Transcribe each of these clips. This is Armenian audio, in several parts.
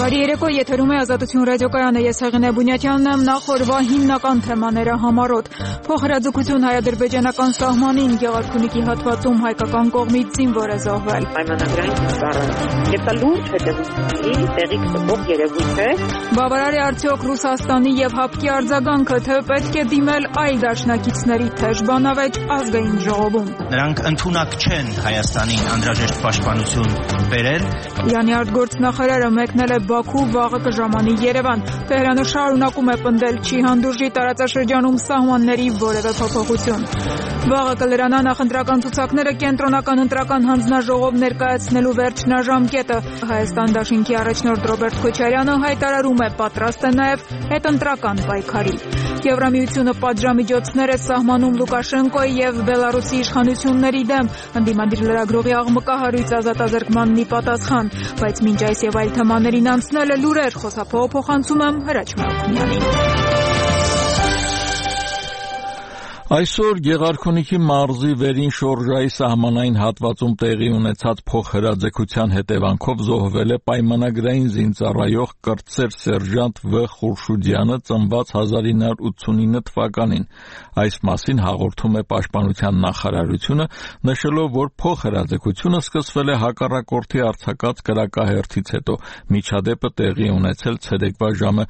Բարի երեկո, եթերում է Ազատություն ռադիոկայանը, ես Հեղինե Բունյատյանն եմ, նախ օրվա հիմնական թեմաները համառոտ։ Փոխհրաձգություն հայ-ադրբեջանական սահմանին, Գեղարքունիքի հատվածում հայկական կողմից զինվոր է զոհվել։ Պայմանագրային ծառայություն։ Եվ դա լուրջ հետևությունների տեղիք տվող երևույթ է։ Բավարար է արդյոք Ռուսաստանի եւ ՀԱՊԿ-ի արձագանքը, թե պետք է դիմել այլ դաշնակիցների թեժ բանավեճ ազգային ժողովում։ Նրանք ընդունակ չեն Հայաստանին անհրաժեշտ պաշտպանություն բերել։ Իրանի արտգործնախարարը մեկնել է Բաքու, վաղը կժամանի Երևան։ Թեհրանը շարունակում է պնդել չի հանդուրժի տարածաշրջանում սահմանների որևէ փոփոխություն։ Վաղը կլրանա նախընտրական ցուցակները կենտրոնական ընտրական հանձնաժողով ներկայացնելու վերջնաժամկետը։ Հայաստան դաշինքի առաջնորդ Ռոբերտ Քոչարյանը հայտարարում է պատրաստ է նաև հետընտրական պայքարի։ Եվրամիությունը պատժամիջոցներ է սահմանում Լուկաշենկոյի եւ Բելարուսի իշխանությունների դեմ։ Ընդդիմադիր լրագրողի աղմկահարույց ազատազրկմանն ի պատասխան, բայց մինչ այս եւ այլ թեմաներին անցնելը լուրեր, խոսափողը փոխանցում եմ Հրաչ Մարկունյանին։ Այսօր Գեղարքունիքի մարզի վերին շորժայի սահմանային հատվածում տեղի ունեցած փոխհրաձգության հետևանքով զոհվել է պայմանագրային զինծառայող կրտսեր սերժանտ Վ. Խուրշուդյանը, ծնված 1989 թվականին։ Այս մասին հաղորդում է Պաշտպանության նախարարությունը, նշելով, որ փոխհրաձգությունը սկսվել է հակառակորդի արձակած կրակահերթից հետո։ Միջադեպը տեղի ունեցել ցերեկվա ժամը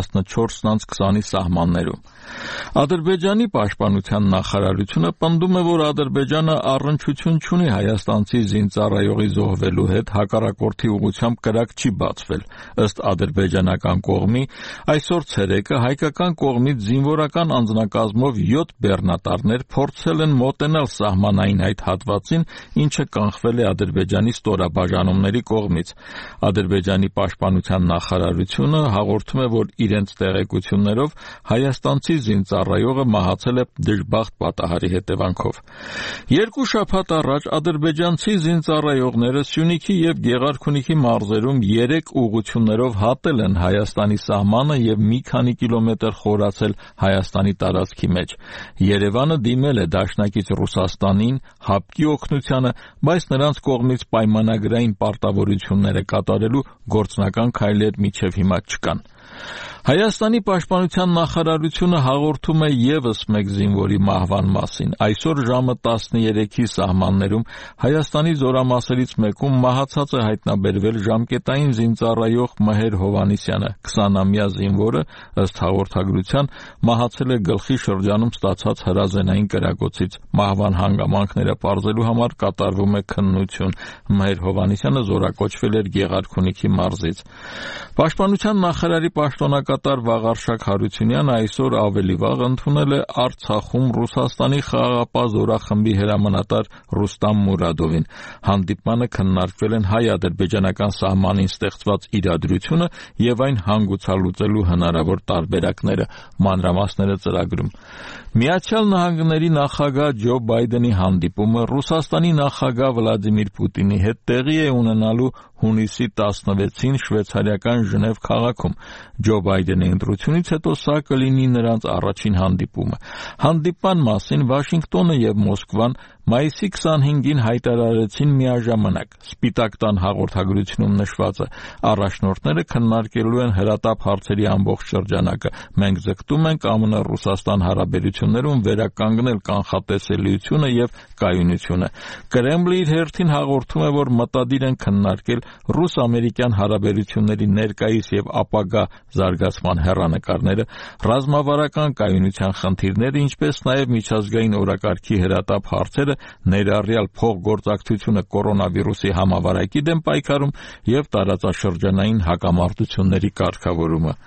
14:20-ի սահմաններում։ Ադրբեջանի պաշտպանության նախարարությունը պնդում է, որ Ադրբեջանը առնչություն չունի հայաստանցի զինծառայողի զոհվելու հետ, հակառակորդի ուղղությամբ կրակ չի բացվել։ Ըստ ադրբեջանական կողմի, այսօր ցերեկը հայկական կողմից զինվորական անձնակազմով 7 բեռնատարներ փորձել են մոտենալ սահմանային այդ հատվածին, ինչը կանխվել է Ադրբեջանի ստորաբաժանումների կողմից։ Ադրբեջանի պաշտպանության նախարարությունը հաղորդում է, որ իրենց տեղեկություններով հայաստանցի զինծառայողը մահացել է դժբախտ պատահարի հետևանքով։ Երկու շաբաթ առաջ ադրբեջանցի զինծառայողները Սյունիքի եւ Գեղարքունիքի մարզերում 3 ուղղություններով հատել են Հայաստանի սահմանը եւ մի քանի կիլոմետր խորացել Հայաստանի տարածքի մեջ։ Երևանը դիմել է դաշնակից Ռուսաստանին, ՀԱՊԿ-ի օգնությանը, բայց նրանց կողմից պայմանագրային պարտավորությունները կատարելու գործնական քայլեր մինչև հիմա չկան։ Հայաստանի պաշտպանության նախարարությունը հաղորդում է եւս մեկ զինվորի մահվան մասին։ Այսօր ժամը 13-ի սահմաններում Հայաստանի զորամասերից մեկում մահացած է հայտնաբերվել ժամկետային զինծառայող Մհեր Հովհաննիսյանը, 20-ամյա զինվորը, ըստ հաղորդագրության, մահացել է գլխի շրջանում ստացած հրազենային կրակոցից։ Մահվան հանգամանքները պարզելու համար կատարվում է քննություն։ Մհեր Հովհաննիսյանը զորակոչվել էր Գեղարքունիքի մարզից։ Պաշտպանության նախարարի պաշտոնակատար Վաղարշակ Հարությունյանը այսօր ավելի վաղ ընդունել է Արցախում Ռուսաստանի խաղաղապահ զորախմբի հրամանատար Ռուստամ Մուրադովին։ Հանդիպմանը քննարկվել են հայ-ադրբեջանական սահմանին ստեղծված իրադրությունը եւ այն հանգուցալուծելու հնարավոր տարբերակները։ Մանրամասները ծրագրում։ Միացյալ Նահանգների նախագահ Ջո Բայդենի հանդիպումը Ռուսաստանի նախագահ Վլադիմիր Պուտինի հետ տեղի է ունենալու հունիսի 16-ին շվեյցարիական Ժնև քաղաքում։ Ջո Բայդենի ընտրությունից հետո սա կլինի նրանց առաջին հանդիպումը։ Հանդիպման մասին Վաշինգտոնը եւ Մոսկվան մայիսի 25-ին հայտարարեցին միաժամանակ։ Սպիտակ տան հաղորդագրությունում նշված է. առաջնորդները քննարկելու են հրատապ հարցերի ամբողջ շրջանակը։ Մենք ձգտում ենք ԱՄՆ-Ռուսաստան հարաբերություններում վերականգնել կանխատեսելիությունը եւ կայունությունը։ Կրեմլը իր հերթին հաղորդում է, որ մտադիր են քննարկել ռուս-ամերիկյան հարաբերությունների ներկայիս եւ ապագա զարգացման հեռանկարները, ռազմավարական կայունության խնդիրները, ինչպես նաեւ միջազգային օրակարգի հրատապ հարցերը, ներառյալ փոխգործակցությունը կորոնավիրուսի համավարակի դեմ պայքարում եւ տարածաշրջանային հակամարտությունների կարգավորումը։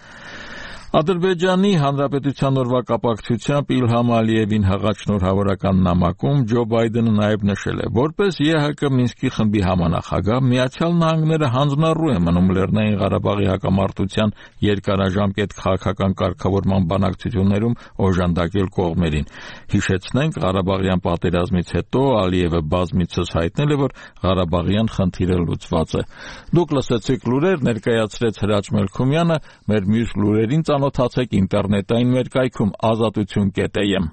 Ադրբեջանի Հանրապետության օրվա կապակցությամբ Իլհամ Ալիևին հղաչնորհավորական նամակում Ջո Բայդենը նաև նշել է, որպես ԵՀԿ Մինսկի խմբի համանախագահ, Միացյալ Նահանգները հանձնառու է մնում Լեռնային Ղարաբաղի հակամարտության երկարաժամկետ քաղաքական կարգավորման բանակցություններում օժանդակել կողմերին։ Հիշեցնենք, Ղարաբաղյան պատերազմից հետո Ալիևը բազմիցս հայտնել է, որ Ղարաբաղյան խնդիրը լուծված է։ Դուք լսեցիք լուրեր, ներկայացրեց Հրաչ Մելքումյանը, մեր մյուս լուրերին ծանոթացեք ինտերնետային մեր կայքում azatutun.am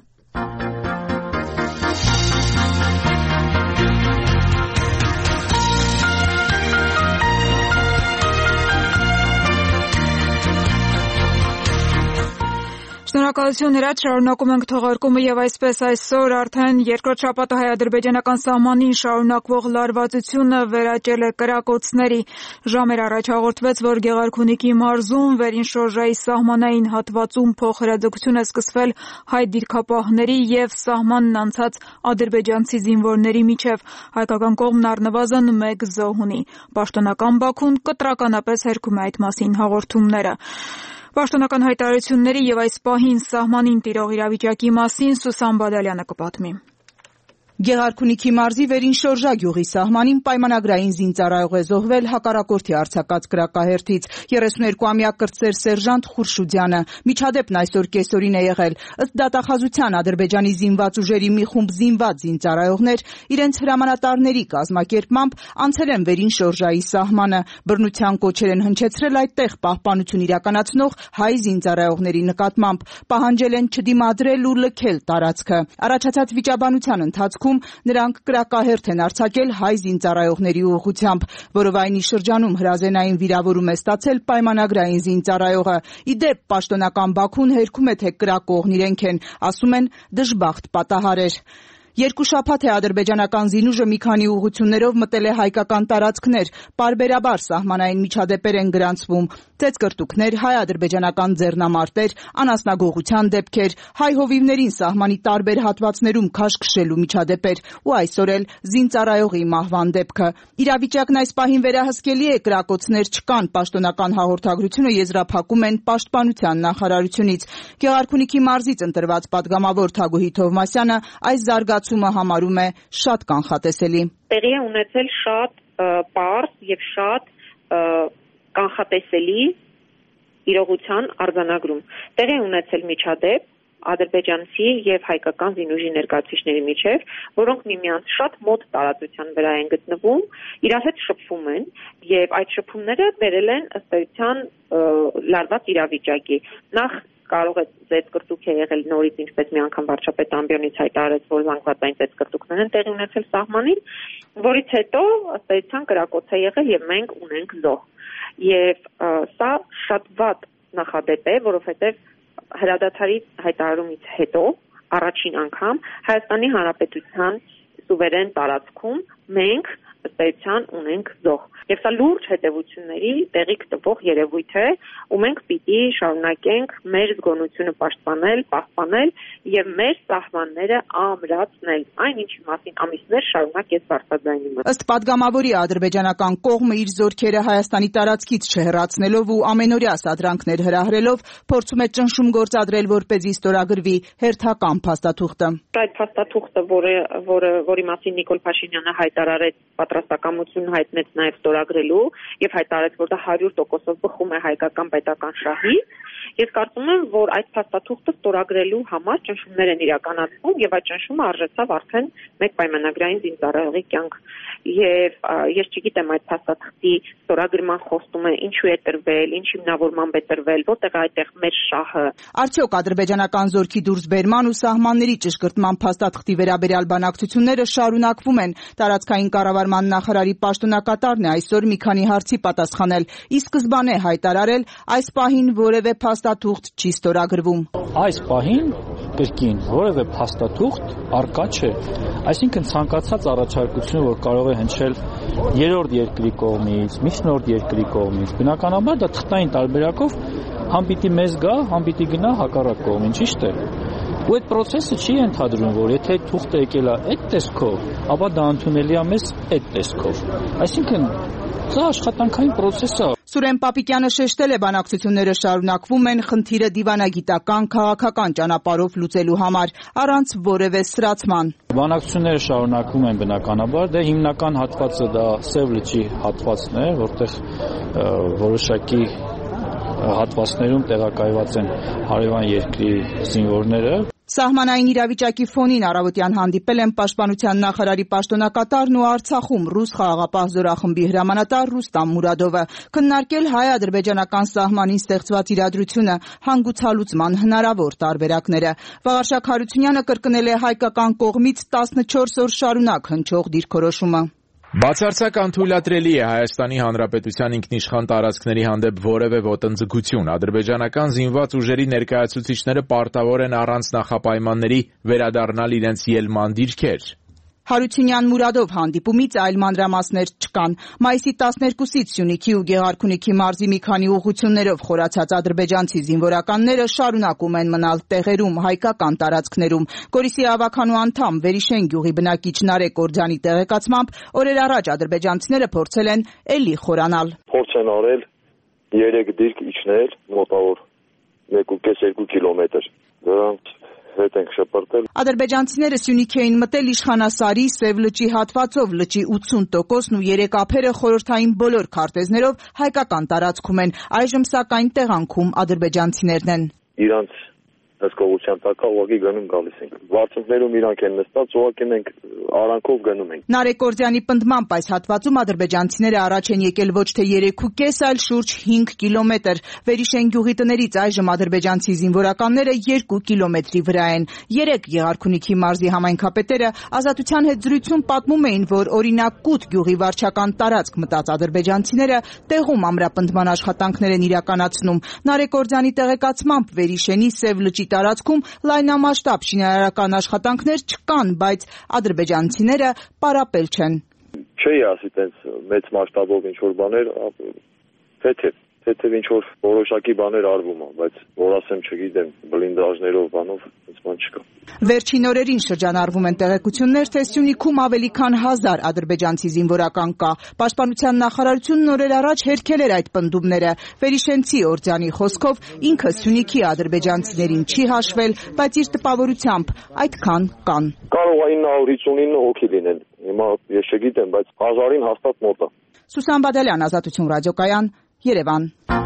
Շնորհակալություն Հրաչ, շարունակում ենք թողարկումը եւ այսպես այսօր արդեն երկրորդ շաբաթը հայ-ադրբեջանական սահմանին շարունակվող լարվածությունը վերաճել է կրակոցների։ Ժամեր առաջ հաղորդվեց, որ Գեղարքունիքի մարզում վերին շորժայի սահմանային հատվածում փոխհրաձգություն է սկսվել հայ դիրքապահների եւ սահմանն անցած ադրբեջանցի զինվորների միջև։ Հայկական կողմն առնվազն 1 զոհ ունի։ Պաշտոնական Բաքուն կտրականապես հերքում է այդ մասին հաղորդումները։ Պաշտոնական հայտարարությունների եւ այս պահին սահմանին տիրող իրավիճակի մասին Սուսան Բադալյանը կպատմի։ Գեղարքունիքի մարզի վերին շորժա գյուղի սահմանին պայմանագրային զինծառայող է զոհվել հակառակորդի արձակած կրակահերթից 32-ամյա կրտսեր սերժանտ Խուրշուդյանը։ Միջադեպն այսօր կեսօրին է եղել։ Ըստ դատախազության Ադրբեջանի զինված ուժերի մի խումբ զինված զինծառայողներ իրենց հրամանատարների կազմակերպմամբ անցել են վերին շորժայի սահմանը։ Բռնության կոչեր են հնչեցրել այդտեղ պահպանություն իրականացնող հայ զինծառայողների նկատմամբ։ Պահանջել են չդիմադրել ու լքել տարածքը։ Առաջացած վիճաբանության ընթացքում նրանք կրակահերթ են արձակել հայ զինծառայողների ուղղությամբ։ Որովայնի շրջանում հրազենային վիրավորում է ստացել պայմանագրային զինծառայողը։ Ի դեպ, պաշտոնական Բաքուն հերքում է, թե կրակողն իրենք են, ասում են դժբախտ պատահար էր։ Երկու շաբաթ է ադրբեջանական զինուժը մի քանի ուղղություններով մտել է հայկական տարածքներ, պարբերաբար սահմանային միջադեպեր են գրանցվում, ծեծկրտուքներ, հայ-ադրբեջանական ձեռնամարտեր, անասնագողության դեպքեր, հայ հովիվներին սահմանի տարբեր հատվածներում քաշքշելու միջադեպեր ու այսօր էլ զինծառայողի մահվան դեպքը։ Իրավիճակն այս պահին վերահսկելի է, կրակոցներ չկան, պաշտոնական հաղորդագրությունը եզրափակում են պաշտպանության նախարարությունից։ Գեղարքունիքի մարզից ընտրված պատգամավոր Թագուհի Թովմասյանը այս զարգացումը համարում է շատ կանխատեսելի։ Տեղի է ունեցել շատ պարզ եւ շատ կանխատեսելի իրողության արձանագրում։ Տեղի է ունեցել միջադեպ ադրբեջանցի եւ հայկական զինուժի ներկայացուցիչների միջև, որոնք միմյանց շատ մոտ տարածության վրա են գտնվում, իրար հետ շփվում են եւ այդ շփումները բերել են ըստ էության լարված իրավիճակի։ Նախ կարող է ծեծկրտուք է եղել նորից, ինչպես մի անգամ վարչապետ Ամբիոնից հայտարարեց, որ զանգվածային ծեծկրտուքներ են տեղի ունեցել սահմանին, որից հետո ըստ էության կրակոց է եղել եւ մենք ունենք զոհ։ Եվ սա շատ վատ նախադեպ է, որովհետեւ հրադադարի հայտարարումից հետո առաջին անգամ Հայաստանի Հանրապետության սուվերեն տարածքում մենք ըստ էության ունենք զոհ։ Եվ սա լուրջ հետևությունների տեղիք տվող երևույթ է, ու մենք պիտի շարունակենք մեր զգոնությունը պահպանել եւ մեր սահմանները ամրացնել, այն ինչի մասին ամիսներ շարունակ ես բարձրաձայնում եմ։ Ըստ պատգամավորի ադրբեջանական կողմը իր զորքերը Հայաստանի տարածքից չհեռացնելով ու ամենօրյա սադրանքներ հրահրելով փորձում է ճնշում գործադրել, որպեսզի ստորագրվի հերթական փաստաթուղթը։ Այդ փաստաթուղթը, որի մասին Նիկոլ Փաշինյանը հայտարարեց, պատրաստակամություն հայտնեց նաեւ ստորագրելու եւ հայտարարեց, որ դա 100%-ով բխում է հայկական պետական շահից։ Ես կարծում եմ, որ այդ փաստաթուղթը ստորագրելու համար ճնշումներ են իրականացվում եւ այդ ճնշումը արժեցավ արդեն մեկ պայմանագրային զինծառայողի կյանք։ Եվ ես չգիտեմ այդ փաստաթղթի ստորագրման խոստումը ինչու է տրվել, ինչ հիմնավորմամբ է տրվել, որտեղ այդտեղ մեր շահը։ Արդյոք ադրբեջանական զորքի դուրսբերման ու սահմանների ճշգրտման փաստաթղթի վերաբերյալ բանակցությունները շարունակվում են։ Տարածքային կառավարման նախարարի պաշտոնակատարն է այսօր մի քանի հարցի պատասխանել։ Ի սկզբանե հայտարարել, այս պահին որևէ փաստաթուղթ չի ստորագրվում։ Այս պահին կրկին որևէ փաստաթուղթ առկա չէ։ Այսինքն ցանկացած առաջարկություն, որ կարող է հնչել երրորդ երկրի կողմից, միջնորդ երկրի կողմից, բնականաբար դա թղթային տարբերակով համ պիտի մեզ գա, համ պիտի գնա հակառակ կողմին, ճիշտ է։ Ու այդ process-ը չի ընդհանրում, որ եթե թուղթը եկել է այդ տեսքով, ապա դա ընդունելի է մեզ այդ տեսքով։ Այսինքն սա աշխատանքային process է։ Սուրեն Պապիկյանը շեշտել է, բանակցությունները շարունակվում են խնդիրը դիվանագիտական, քաղաքական ճանապարհով լուծելու համար, առանց որևէ սրացման։ Բանակցությունները շարունակվում են բնականաբար, դե հիմնական հատվածը դա Սև լճի հատվածն է, որտեղ որոշակի հատվածներում տեղակայված են հարևան երկրի զինվորները։ Սահմանային իրավիճակի ֆոնին առավոտյան հանդիպել են պաշտպանության նախարարի պաշտոնակատարն ու Արցախում ռուս խաղաղապահ զորախմբի հրամանատար Ռուստամ Մուրադովը, քննարկել հայ-ադրբեջանական սահմանին ստեղծված իրադրությունը, հանգուցալուծման հնարավոր տարբերակները։ Վաղարշակ Հարությունյանը կրկնել է հայկական կողմից 14 օր շարունակ հնչող դիրքորոշումը։ Բացարձակ անթույլատրելի է Հայաստանի Հանրապետության ինքնիշխան տարածքների հանդեպ որևէ ոտնձգություն։ Ադրբեջանական զինված ուժերի ներկայացուցիչները պարտավոր են առանց նախապայմանների վերադառնալ իրենց ելման դիրքեր։ Հարությունյան Մուրադով հանդիպումից այլ մանրամասներ չկան։ Մայիսի 12-ից Սյունիքի ու Գեղարքունիքի մարզի մի քանի ուղղություններով խորացած ադրբեջանցի զինվորականները շարունակում են մնալ տեղերում, հայկական տարածքներում։ Գորիսի ավականու անդամ Վերիշեն գյուղի բնակիչ Նարեկ Օրջյանի տեղեկացմամբ օրեր առաջ ադրբեջանցիները փորձել են էլի խորանալ։ Փորձ են արել 3 դիրք իջնել մոտավոր 1.5-2 կիլոմետր։ Դրանց հետ ենք շպրտել։ Ադրբեջանցիները Սյունիքի էին մտել Իշխանասարի, Սև լճի հատվածով, լճի 80%-ն ու 3 ափերը խորհրդային բոլոր քարտեզներով հայկական տարածքում են։ Այժմ սակայն տեղանքում ադրբեջանցիներն են։ Իրանց հսկողության տակա ուղղակի գնում գալիս ենք։ Վարձունքներում իրանք են նստած, ուղղակի մենք արանքով գնում ենք։ Նարեկ Օրջյանի պնդմամբ այս հատվածում ադրբեջանցիները առաջ են եկել ոչ թե 3.5, այլ շուրջ 5 կիլոմետր։ Վերիշեն գյուղի տներից այժմ ադրբեջանցի զինվորականները 2 կիլոմետրի վրա են։ 3 Գեղարքունիքի մարզի համայնքապետերը Ազատության հետ զրույցում պատմում էին, որ օրինակ Կուտ գյուղի վարչական տարածք մտած ադրբեջանցիները տեղում ամրապնդման աշխատանքներ են իրականացնում։ Նարեկ Օրջյանի տեղեկացմամբ Վերիշենի Սև լճի տարածքում լայնամասշտաբ շինարարական աշխատանքներ չկան, բայց ադրբեջանցիները պարապել չեն։ Չի ասի տենց մեծ մասշտաբով ինչ-որ բաներ, թեթև ինչ-որ որոշակի բաներ արվում է, բայց որ ասեմ չգիտեմ, բլինդաժներով բանով ինձ ման չկա։ Վերջին օրերին շրջանառվում են տեղեկություններ, թե Սյունիքում ավելի քան 1000 ադրբեջանցի զինվորական կա։ Պաշտպանության նախարարությունն օրեր առաջ հերքել էր այդ պնդումները։ Վերիշենցի Օրջյանի խոսքով ինքը Սյունիքի ադրբեջանցիներին չի հաշվել, բայց իր տպավորությամբ այդքան կան։ Կարող է 959 հոգի լինեն։ Հիմա ես չգիտեմ, բայց 1000-ին հաստատ մոտ է։ Սուսան Բադալյան, Ազատություն ռադիոկայան, Երևան։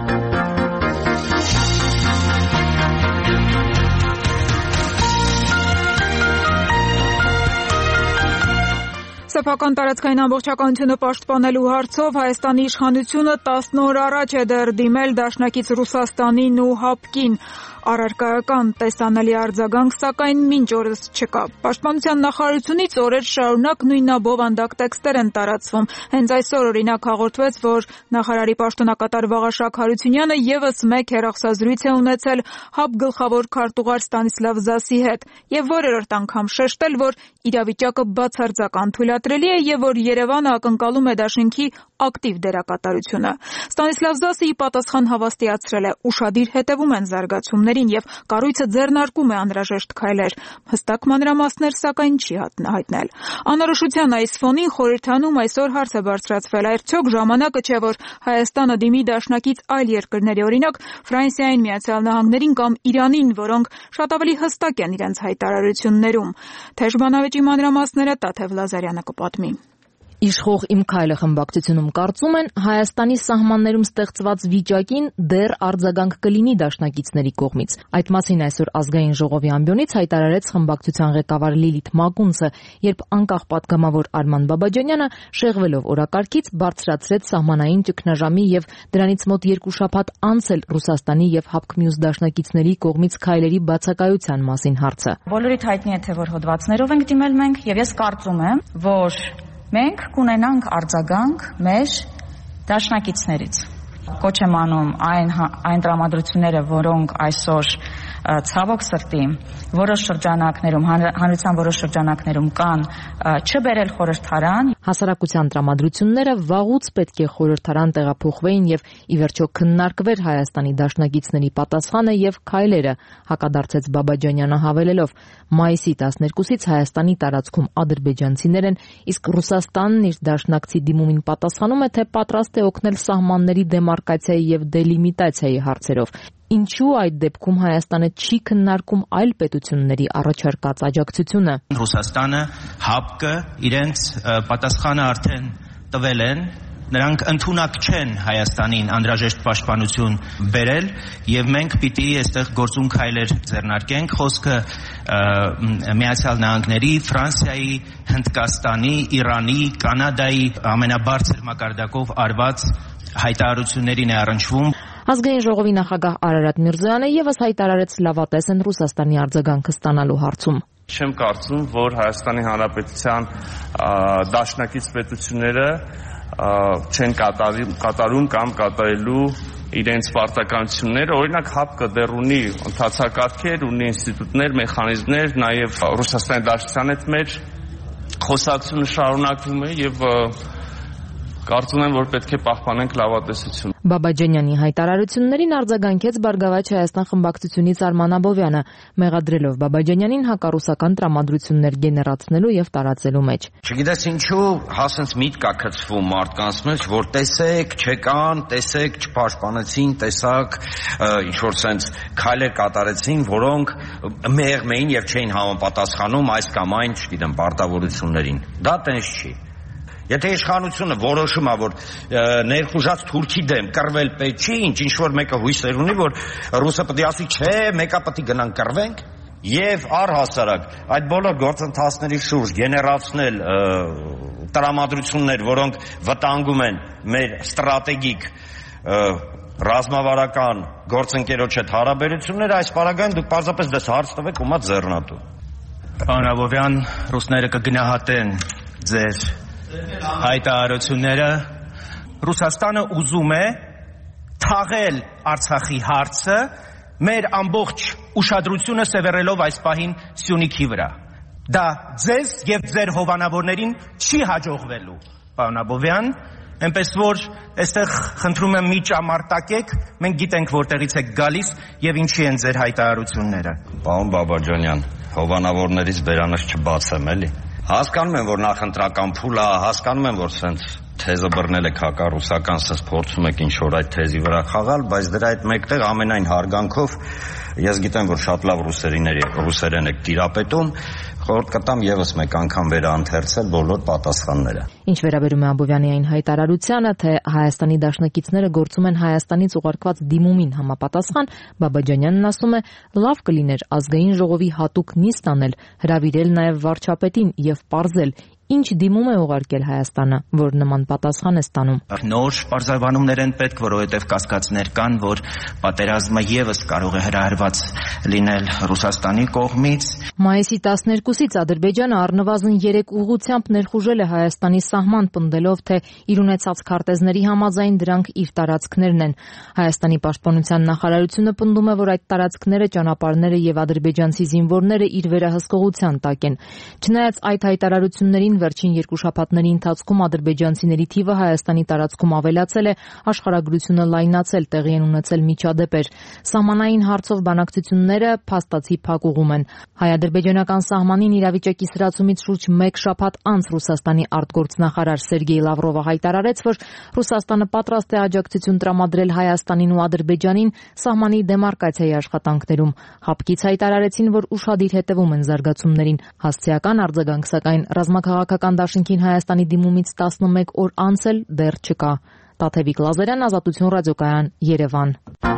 Սեփական տարածքային ամբողջականությունը պաշտպանելու հարցով Հայաստանի իշխանությունը 10 օր առաջ է դեռ դիմել դաշնակից Ռուսաստանին ու ՀԱՊԿ-ին։ Առարկայական տեսանելի արձագանք սակայն մինչ օրս չկա։ Պաշտպանության նախարարությունից օրեր շարունակ նույնաբովանդակ տեքստեր են տարածվում։ Հենց այսօր օրինակ հաղորդվեց, որ նախարարի պաշտոնակատար Վաղաշակ Հարությունյանը եւս մեկ հեռախոսազրույց է ունեցել ՀԱՊԿ գլխավոր քարտուղար Ստանիսլավ Զասի հետ եւ որերորդ անգամ շեշտել, որ իրավիճակը բացարձակ անթույլատրելի է եւ որ Երևանը ակնկալում է դաշինքի ակտիվ դերակատարությունը։ Ստանիսլավ Զասը ի պատասխան հավաստիացրել է, ուշադիր հետևում են զարգացումներին եւ կառույցը ձեռնարկում է անհրաժեշտ քայլեր։ Հստակ մանրամասներ սակայն չի հայտնել։ Անորոշության այս ֆոնին խորհրդանում այսօր հարց է բարձրացվել, արդյոք ժամանակը չէ, որ Հայաստանը դիմի դաշնակից այլ երկրների, օրինակ Ֆրանսիային, Միացյալ Նահանգներին կամ Իրանին, որոնք շատ ավելի հստակ են իրենց հայտարարություններում։ Թեժ բանավեճի մանրամասները Տաթև Լազարյանը կպատմի։ Իշխող «Իմ քայլը» խմբակցությունում կարծում են, Հայաստանի սահմաններում ստեղծված վիճակին դեռ արձագանք կլինի դաշնակիցների կողմից։ Այդ մասին այսօր Ազգային ժողովի ամբիոնից հայտարարեց խմբակցության ղեկավար Լիլիթ Մակունցը, երբ անկախ պատգամավոր Արման Բաբաջանյանը շեղվելով օրակարգից բարձրացրեց սահմանային ճգնաժամի եւ դրանից մոտ 2 շաբաթ անց էլ Ռուսաստանի եւ ՀԱՊԿ մյուս դաշնակիցների կողմից քայլերի բացակայության մասին հարցը։ Բոլորիդ հայտնի է, թե որ հոդվածներով ենք դիմել մենք եւ ես կարծում եմ, որ մենք կունենանք արձագանք մեր դաշնակիցներից։ Կոչ եմ անում այն տրամադրությունները, որոնք այսօր ցավոք սրտի որոշ շրջանակներում, հանրության որոշ շրջանակներում կան, չբերել խորհրդարան։ Հասարակության տրամադրությունները վաղուց պետք է խորհրդարան տեղափոխվեին եւ ի վերջո քննարկվեր Հայաստանի դաշնակիցների պատասխանը եւ քայլերը, հակադարձեց Բաբաջանյանը հավելելով. մայիսի 12-ից Հայաստանի տարածքում ադրբեջանցիներ են, իսկ Ռուսաստանն իր դաշնակցի դիմումին պատասխանում է, թե պատրաստ է օգնել սահմանների դեմարկացիայի եւ դելիմիտացիայի հարցերով։ Ինչու այդ դեպքում Հայաստանը չի քննարկում այլ պետությունների առաջարկած աջակցությունը։ Ռուսաստանը, ՀԱՊԿ-ը իրենց պատասխանը արդեն տվել են, նրանք ընդունակ չեն Հայաստանին անհրաժեշտ պաշտպանություն բերել եւ մենք պիտի այստեղ գործուն քայլեր ձեռնարկենք։ Խոսքը Միացյալ Նահանգների, Ֆրանսիայի, Հնդկաստանի, Իրանի, Կանադայի ամենաբարձր մակարդակով արված հայտարարություններին է առնչվում։ Ազգային ժողովի նախագահ Արարատ Միրզոյանը եւս հայտարարեց լավատես են Ռուսաստանի արձագանքը ստանալու հարցում։ Չեմ կարծում, որ Հայաստանի Հանրապետության դաշնակից պետությունները չեն կատարում կամ կատարելու իրենց պարտականությունները, օրինակ ՀԱՊԿ դեռ ունի ընթացակարգեր, ունի ինստիտուտներ, մեխանիզմներ, նաև Ռուսաստանի Դաշնության հետ մեր խոսակցությունը շարունակվում է եւ կարծում եմ, որ պետք է պահպանենք լավատեսություն։ Բաբաջանյանի հայտարարություններին արձագանքեց Բարգավաճ Հայաստան խմբակցությունից Արման Աբովյանը, մեղադրելով Բաբաջանյանին հակառուսական տրամադրություններ գեներացնելու եւ տարածելու մեջ։ Չգիտես ինչու, հասենց միտք է գցվում մարդկանց մեջ, որ տեսեք, չեկան, տեսեք, չպաշտպանեցին, տեսակ, ինչ որ sense քայլեր կատարեցին, որոնք մեղմ էին եւ չէին համապատասխանում այս կամ այն, չգիտեմ, պարտավորություններին։ Դա տենց չի։ Եթե իշխանությունը որոշում է, որ ներխուժած թուրքի դեմ կռվել պետք չի, ինչ որ մեկը հույսեր ունի, որ ռուսը պետք է ասի, չէ, մեկը պետք է գնանք կռվենք, եւ առհասարակ այդ բոլոր գործընթացների շուրջ գեներացնել տրամադրություններ, որոնք վտանգում են մեր ստրատեգիկ ռազմավարական գործընկերոջ հետ հարաբերությունները, այս պարագայում դուք պարզապես դες հարց տվեք ու մա ձեռնատու։ Պարոն Աբովյան, ռուսները կգնահատեն ձեր հայտարարությունները։ Ռուսաստանը ուզում է թաղել Արցախի հարցը, մեր ամբողջ ուշադրությունը սևեռելով այս պահին Սյունիքի վրա։ Դա ձեզ եւ ձեր հովանավորներին չի հաջողվելու, պարոն Աբովյան, այնպես որ այստեղ խնդրում եմ մի ճամարտակեք, մենք գիտենք որտեղից եք գալիս եւ ինչի են ձեր հայտարարությունները։ Պարոն Բաբաջանյան, հովանավորներից բերանս չբացեմ, էլի։ Հասկանում եմ, որ նախընտրական փուլ է, հասկանում եմ, որ սենց թեզը բռնել եք հակառուսական, սենց փորձում եք ինչ-որ այդ թեզի վրա խաղալ, բայց դրա հետ մեկտեղ ամենայն հարգանքով ես գիտեմ, որ շատ լավ ռուսերեն եք տիրապետում, խորհուրդ կտամ եւս մեկ անգամ վերաընթերցել բոլոր պատասխանները։ Ինչ վերաբերում է Աբովյանի այն հայտարարությանը, թե Հայաստանի դաշնակիցները գործում են Հայաստանից ուղարկված դիմումին համապատասխան, Բաբաջանյանն ասում է, լավ կլիներ ազգային ժողովի հատուկ նիստ անել, հրավիրել նաեւ վարչապետին եւ պարզել ինչ դիմում է ուղարկել Հայաստանը, որ նման պատասխան է ստանում։ Նոր պարզաբանումներ են պետք, որովհետև կասկածներ կան, որ պատերազմը եւս կարող է հրահրված լինել Ռուսաստանի կողմից։ Մայիսի 12-ից Ադրբեջանը առնվազն 3 ուղղությամբ ներխուժել է Հայաստանի սահման, պնդելով, թե իր ունեցած քարտեզների համաձայն դրանք իր տարածքներն են։ Հայաստանի պաշտպանության նախարարությունը պնդում է, որ այդ տարածքները, ճանապարհները եւ ադրբեջանցի զինվորները իր վերահսկողության տակ են։ Չնայած այդ հայտարարություններին վերջին 2 շաբաթների ընթացքում ադրբեջանցիների թիվը Հայաստանի տարածքում ավելացել է, աշխարհագրությունը լայնացել, տեղի են ունեցել միջադեպեր։ Սահմանային հարցով բանակցությունները փաստացի փակուղում են։ Հայ-ադրբեջանական սահմանին իրավիճակի սրացումից շուրջ 1 շաբաթ անց Ռուսաստանի արտգործնախարար Սերգեյ Լավրովը հայտարարեց, որ Ռուսաստանը պատրաստ է աջակցություն տրամադրել Հայաստանին ու Ադրբեջանին սահմանի դեմարկացիայի աշխատանքներում։ ՀԱՊԿ-ից հայտարարեցին, որ ուշադիր հետևում են զարգացումներին։ Հասցեական արձագանք, սակայն ռազմաքաղաքական դաշինքին Հայաստանի դիմումից 11 օր անց էլ դեռ չկա։ Տաթևիկ Լազարյան, Ազատություն ռադիոկայան, Երևան։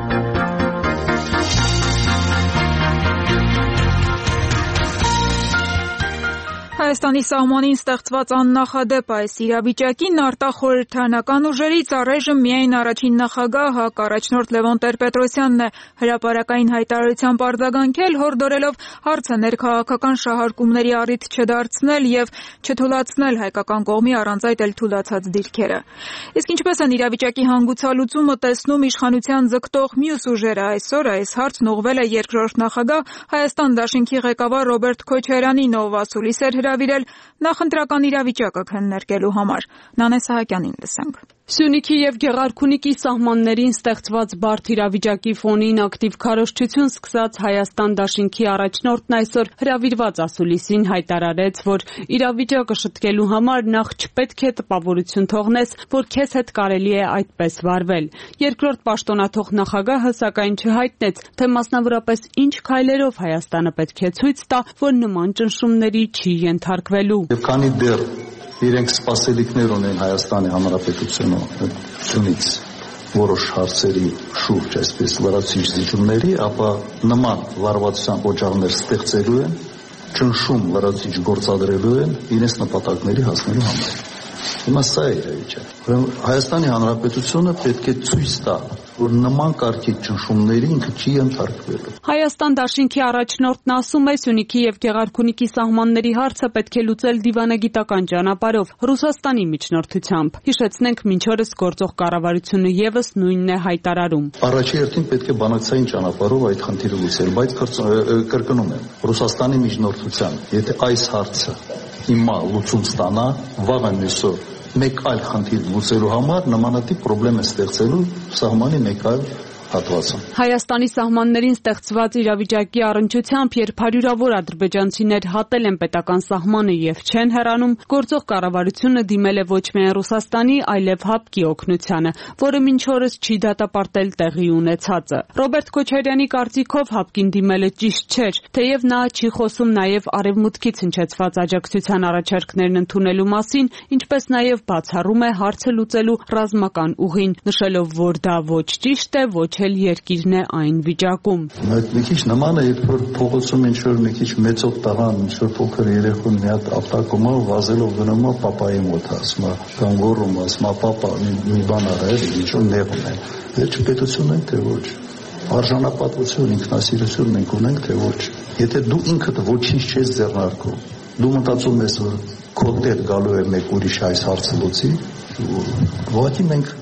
Հայաստանի սահմանին ստեղծված աննախադեպ այս իրավիճակին արտախորհրդանական ուժերից առայժմ միայն առաջին նախագահ հակառաջնորդ Լևոն Տեր-Պետրոսյանն է հրապարակային հայտարարությամբ արձագանքել, հորդորելով հարցը ներքաղաքական շահարկումների առիթ չդարձնել եւ չթույլատրել հայկական կողմի առանց այդ էլ թույլատրած դիրքերը։ Իսկ ինչպես են իրավիճակի հանգուցալուծումը տեսնում իշխանության ձգտող մյուս ուժերը, այսօր այս հարցն ուղղվել է երկրորդ նախագահ Հայաստան դաշինքի ղեկավար Ռոբերտ Քոչարյանին, ով ասուլիս էր հրավիրել նախընտրական իրավիճակը քննարկելու համար։ Նանե Սահակյանին լսենք։ Սյունիքի եւ Գեղարքունիքի սահմաններին ստեղծված բարդ իրավիճակի ֆոնին ակտիվ քարոզչություն սկսած Հայաստան դաշինքի առաջնորդն այսօր հրավիրված ասուլիսին հայտարարեց, որ իրավիճակը շտկելու համար նախ չպետք է տպավորություն թողնես, որ քեզ հետ կարելի է այդպես վարվել։ Երկրորդ պաշտոնաթող նախագահը սակայն չհայտնեց, թե մասնավորապես ինչ քայլերով Հայաստանը պետք է ցույց տա, որ նման ճնշումների չի ենթարկվելու։ Եվ քանի դեռ իրենք սպասելիքներ ունեն Հայաստանի Հանրապետությունից որոշ հարցերի շուրջ, այսպես լրացիչ զիջումների, ապա նման լարվածության օջախներ ստեղծելու են, ճնշում լրացիչ գործադրելու են իրենց նպատակների հասնելու համար։ Հիմա սա է իրավիճակը։ Հայաստանի Հանրապետությունը պետք է ցույց տա որ նման կարգի ճնշումների ինքը չի ենթարկվելու։ Հայաստան դաշինքի առաջնորդն ասում է, Սյունիքի եւ Գեղարքունիքի սահմանների հարցը պետք է լուծել դիվանագիտական ճանապարհով, Ռուսաստանի միջնորդությամբ։ Հիշեցնենք, մինչ օրս գործող կառավարությունը եւս նույնն է հայտարարում։ Առաջի հերթին պետք է բանակցային ճանապարհով այդ խնդիրը լուծել, բայց կրկնում եմ, Ռուսաստանի միջնորդությամբ, եթե այս հարցը հիմա լուծում ստանա, վաղը մյուսօր մեկ այլ խնդիր լուծելու համար նմանատիպ խնդրեմ է ստեղծելու սահմանի մեկ այլ հատվածում։ Հայաստանի սահմաններին ստեղծված իրավիճակի առնչությամբ, երբ հարյուրավոր ադրբեջանցիներ հատել են պետական սահմանը եւ չեն հեռանում, գործող կառավարությունը դիմել է ոչ միայն Ռուսաստանի, այլև ՀԱՊԿ-ի օգնությանը, որը մինչ օրս չի դատապարտել տեղի ունեցածը։ Ռոբերտ Քոչարյանի կարծիքով ՀԱՊԿ-ին դիմելը ճիշտ չէր, թեև նա չի խոսում նաեւ արևմուտքից հնչեցված աջակցության առաջարկներն ընդունելու մասին, ինչպես նաեւ բացառում է հարցը լուծելու ռազմական ուղին, նշելով, որ դա ոչ ճիշտ է, ոչ երկիրն է այն վիճակում։ Մի քիչ նման է, երբ որ փողոցում ինչ-որ մի քիչ մեծով տղան, ինչ-որ փոքր երեխուն մի հատ ավտոկոմով վազելով գնում է պապայի մոտ, ասում է, կամ գոռում, ասում է, պապա, մի բան արա, ինչ-որ նեղում է։ Վերջպետություն ենք, թե ոչ։ Արժանապատվություն, ինքնասիրություն մենք ունենք, թե ոչ։ Եթե դու ինքդ ոչինչ չես ձեռնարկում, դու մտածում ես, որ քո տեր գալու է մեկ ուրիշ այս հարցը լուծի, ուղղակի մենք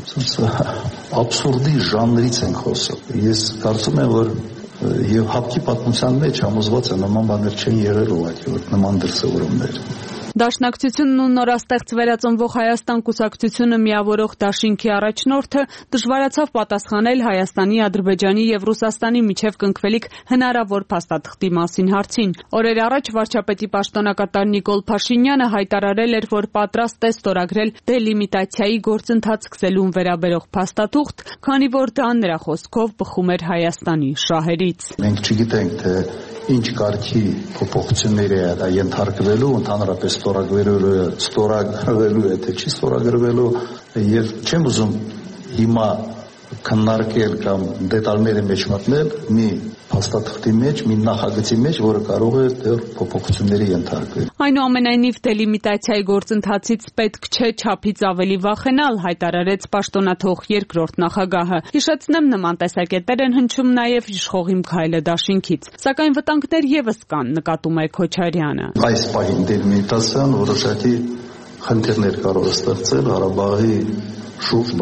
աբսուրդի ժանրից ենք խոսում։ Ես կարծում եմ, որ եւ ՀԱՊԿ-ի պատմության մեջ համոզված է նման բաներ չեն եղել ուղղակի, որ նման դրսևորումներ։ Դաշնակցությունն ու նորաստեղծ վերածնվող Հայաստան կուսակցությունը միավորող դաշինքի առաջնորդը դժվարացավ պատասխանել Հայաստանի, Ադրբեջանի եւ Ռուսաստանի միջև կնքվելիք հնարավոր փաստաթղթի մասին հարցին։ Օրեր առաջ վարչապետի պաշտոնակատար Նիկոլ Փաշինյանը հայտարարել էր, որ պատրաստ է ստորագրել դելիմիտացիայի գործընթաց սկսելուն վերաբերող փաստաթուղթ, քանի որ դա նրա խոսքով բխում էր Հայաստանի շահերից։ Մենք չգիտենք, թե ինչ կարգի փոփոխություններ է ենթարկվելու, ընդհանրապես ստորագրվելու է, թե չի ստորագրվելու, եւ չեմ ուզում հիմա քննարկել կամ դետալների մեջ մտնել մի փաստաթղթի մեջ, մի նախագծի մեջ, որը կարող է դեռ փոփոխությունների ենթարկվել։ Այնուամենայնիվ դելիմիտացիայի գործընթացից պետք չէ չափից ավելի վախենալ, հայտարարեց պաշտոնաթող երկրորդ նախագահը։ Հիշեցնեմ, նման տեսակետներ են հնչում նաև իշխող Իմ քայլը դաշինքից։ Սակայն վտանգներ եւս կան, նկատում է Քոչարյանը։ Այս պահին դելիմիտացիան որոշակի խնդիրներ կարող է ստեղծել Ղարաբաղի շուրջ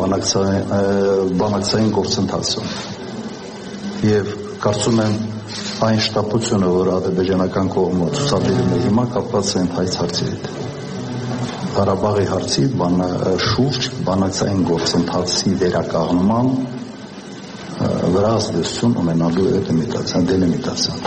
բանակցային գործընթացում։ Եվ կարծում եմ այն շտապությունը, որ ադրբեջանական կողմը ցուցաբերում է հիմա, կապված է այս հարցի հետ։ Ղարաբաղի հարցի շուրջ բանակցային գործընթացի վերականգնման վրա ազդեցություն ունենալու է դելիմիտացիան։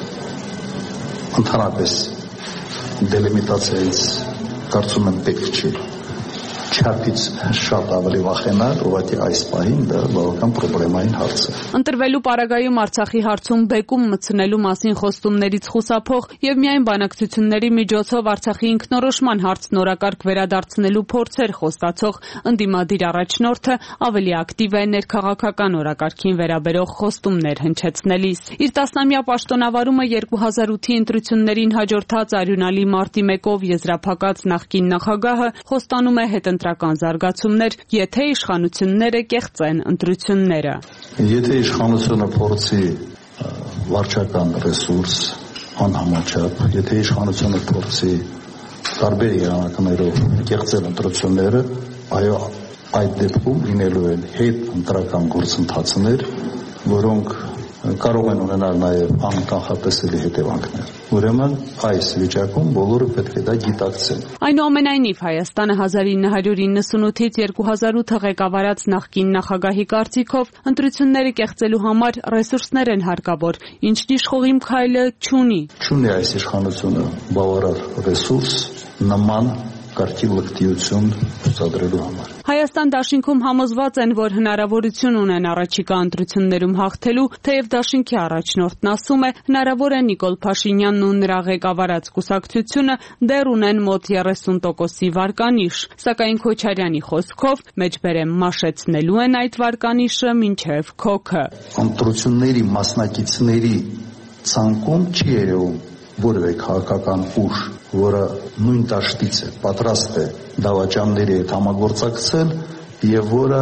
Ընդհանրապես դելիմիտացիայից կարծում եմ պետք չի չափից շատ ավելի վախենալ, ուղղակի այս պահին դա բավական պրոբլեմային հարց է։ Ընտրվելու պարագայում Արցախի հարցում բեկում մտցնելու մասին խոստումներից խուսափող եւ միայն բանակցությունների միջոցով Արցախի ինքնորոշման հարցն օրակարգ վերադարձնելու փորձեր խոստացող ընդդիմադիր առաջնորդը ավելի ակտիվ է ներքաղաքական օրակարգին վերաբերող խոստումներ հնչեցնելիս։ Իր 10-ամյա պաշտոնավարումը 2008-ի ընտրություններին հաջորդած արյունալի մարտի 1-ով եզրափակած նախկին նախագահը խոստանում է հետընտրական զարգացումներ, եթե իշխանությունները կեղծեն ընտրությունները։ Եթե իշխանությունը փորձի վարչական ռեսուրս անհամաչափ, եթե իշխանությունը փորձի տարբեր եղանակներով կեղծել ընտրությունները, այո, այդ դեպքում լինելու են հետ ընտրական գործընթացներ, որոնք կարող են ունենալ նաև անկանխատեսելի հետևանքներ։ Ուրեմն այս վիճակում բոլորը պետք է դա գիտակցեն։ Այնուամենայնիվ Հայաստանը 1998-ից 2008 ղեկավարած նախկին նախագահի կարծիքով ընտրությունները կեղծելու համար ռեսուրսներ են հարկավոր, ինչն իշխող Իմ քայլը չունի։ Չունի այս իշխանությունը բավարար ռեսուրս նման կարգի լկտիություն ցուցադրելու համար։ Հայաստան դաշինքում համոզված են, որ հնարավորություն ունեն առաջիկա ընտրություններում հաղթելու, թեև դաշինքի առաջնորդն ասում է, հնարավոր է Նիկոլ Փաշինյանն ու նրա ղեկավարած կուսակցությունը դեռ ունեն մոտ 30%-ի վարկանիշ, սակայն Քոչարյանի խոսքով մեջբերեմ մաշեցնելու են այդ վարկանիշը մինչև քոքը։ Ընտրությունների մասնակիցների ցանկում չի երևում որևէ քաղաքական ուժ, որը նույն դաշտից է, պատրաստ է դավաճանների հետ համագործակցել եւ որը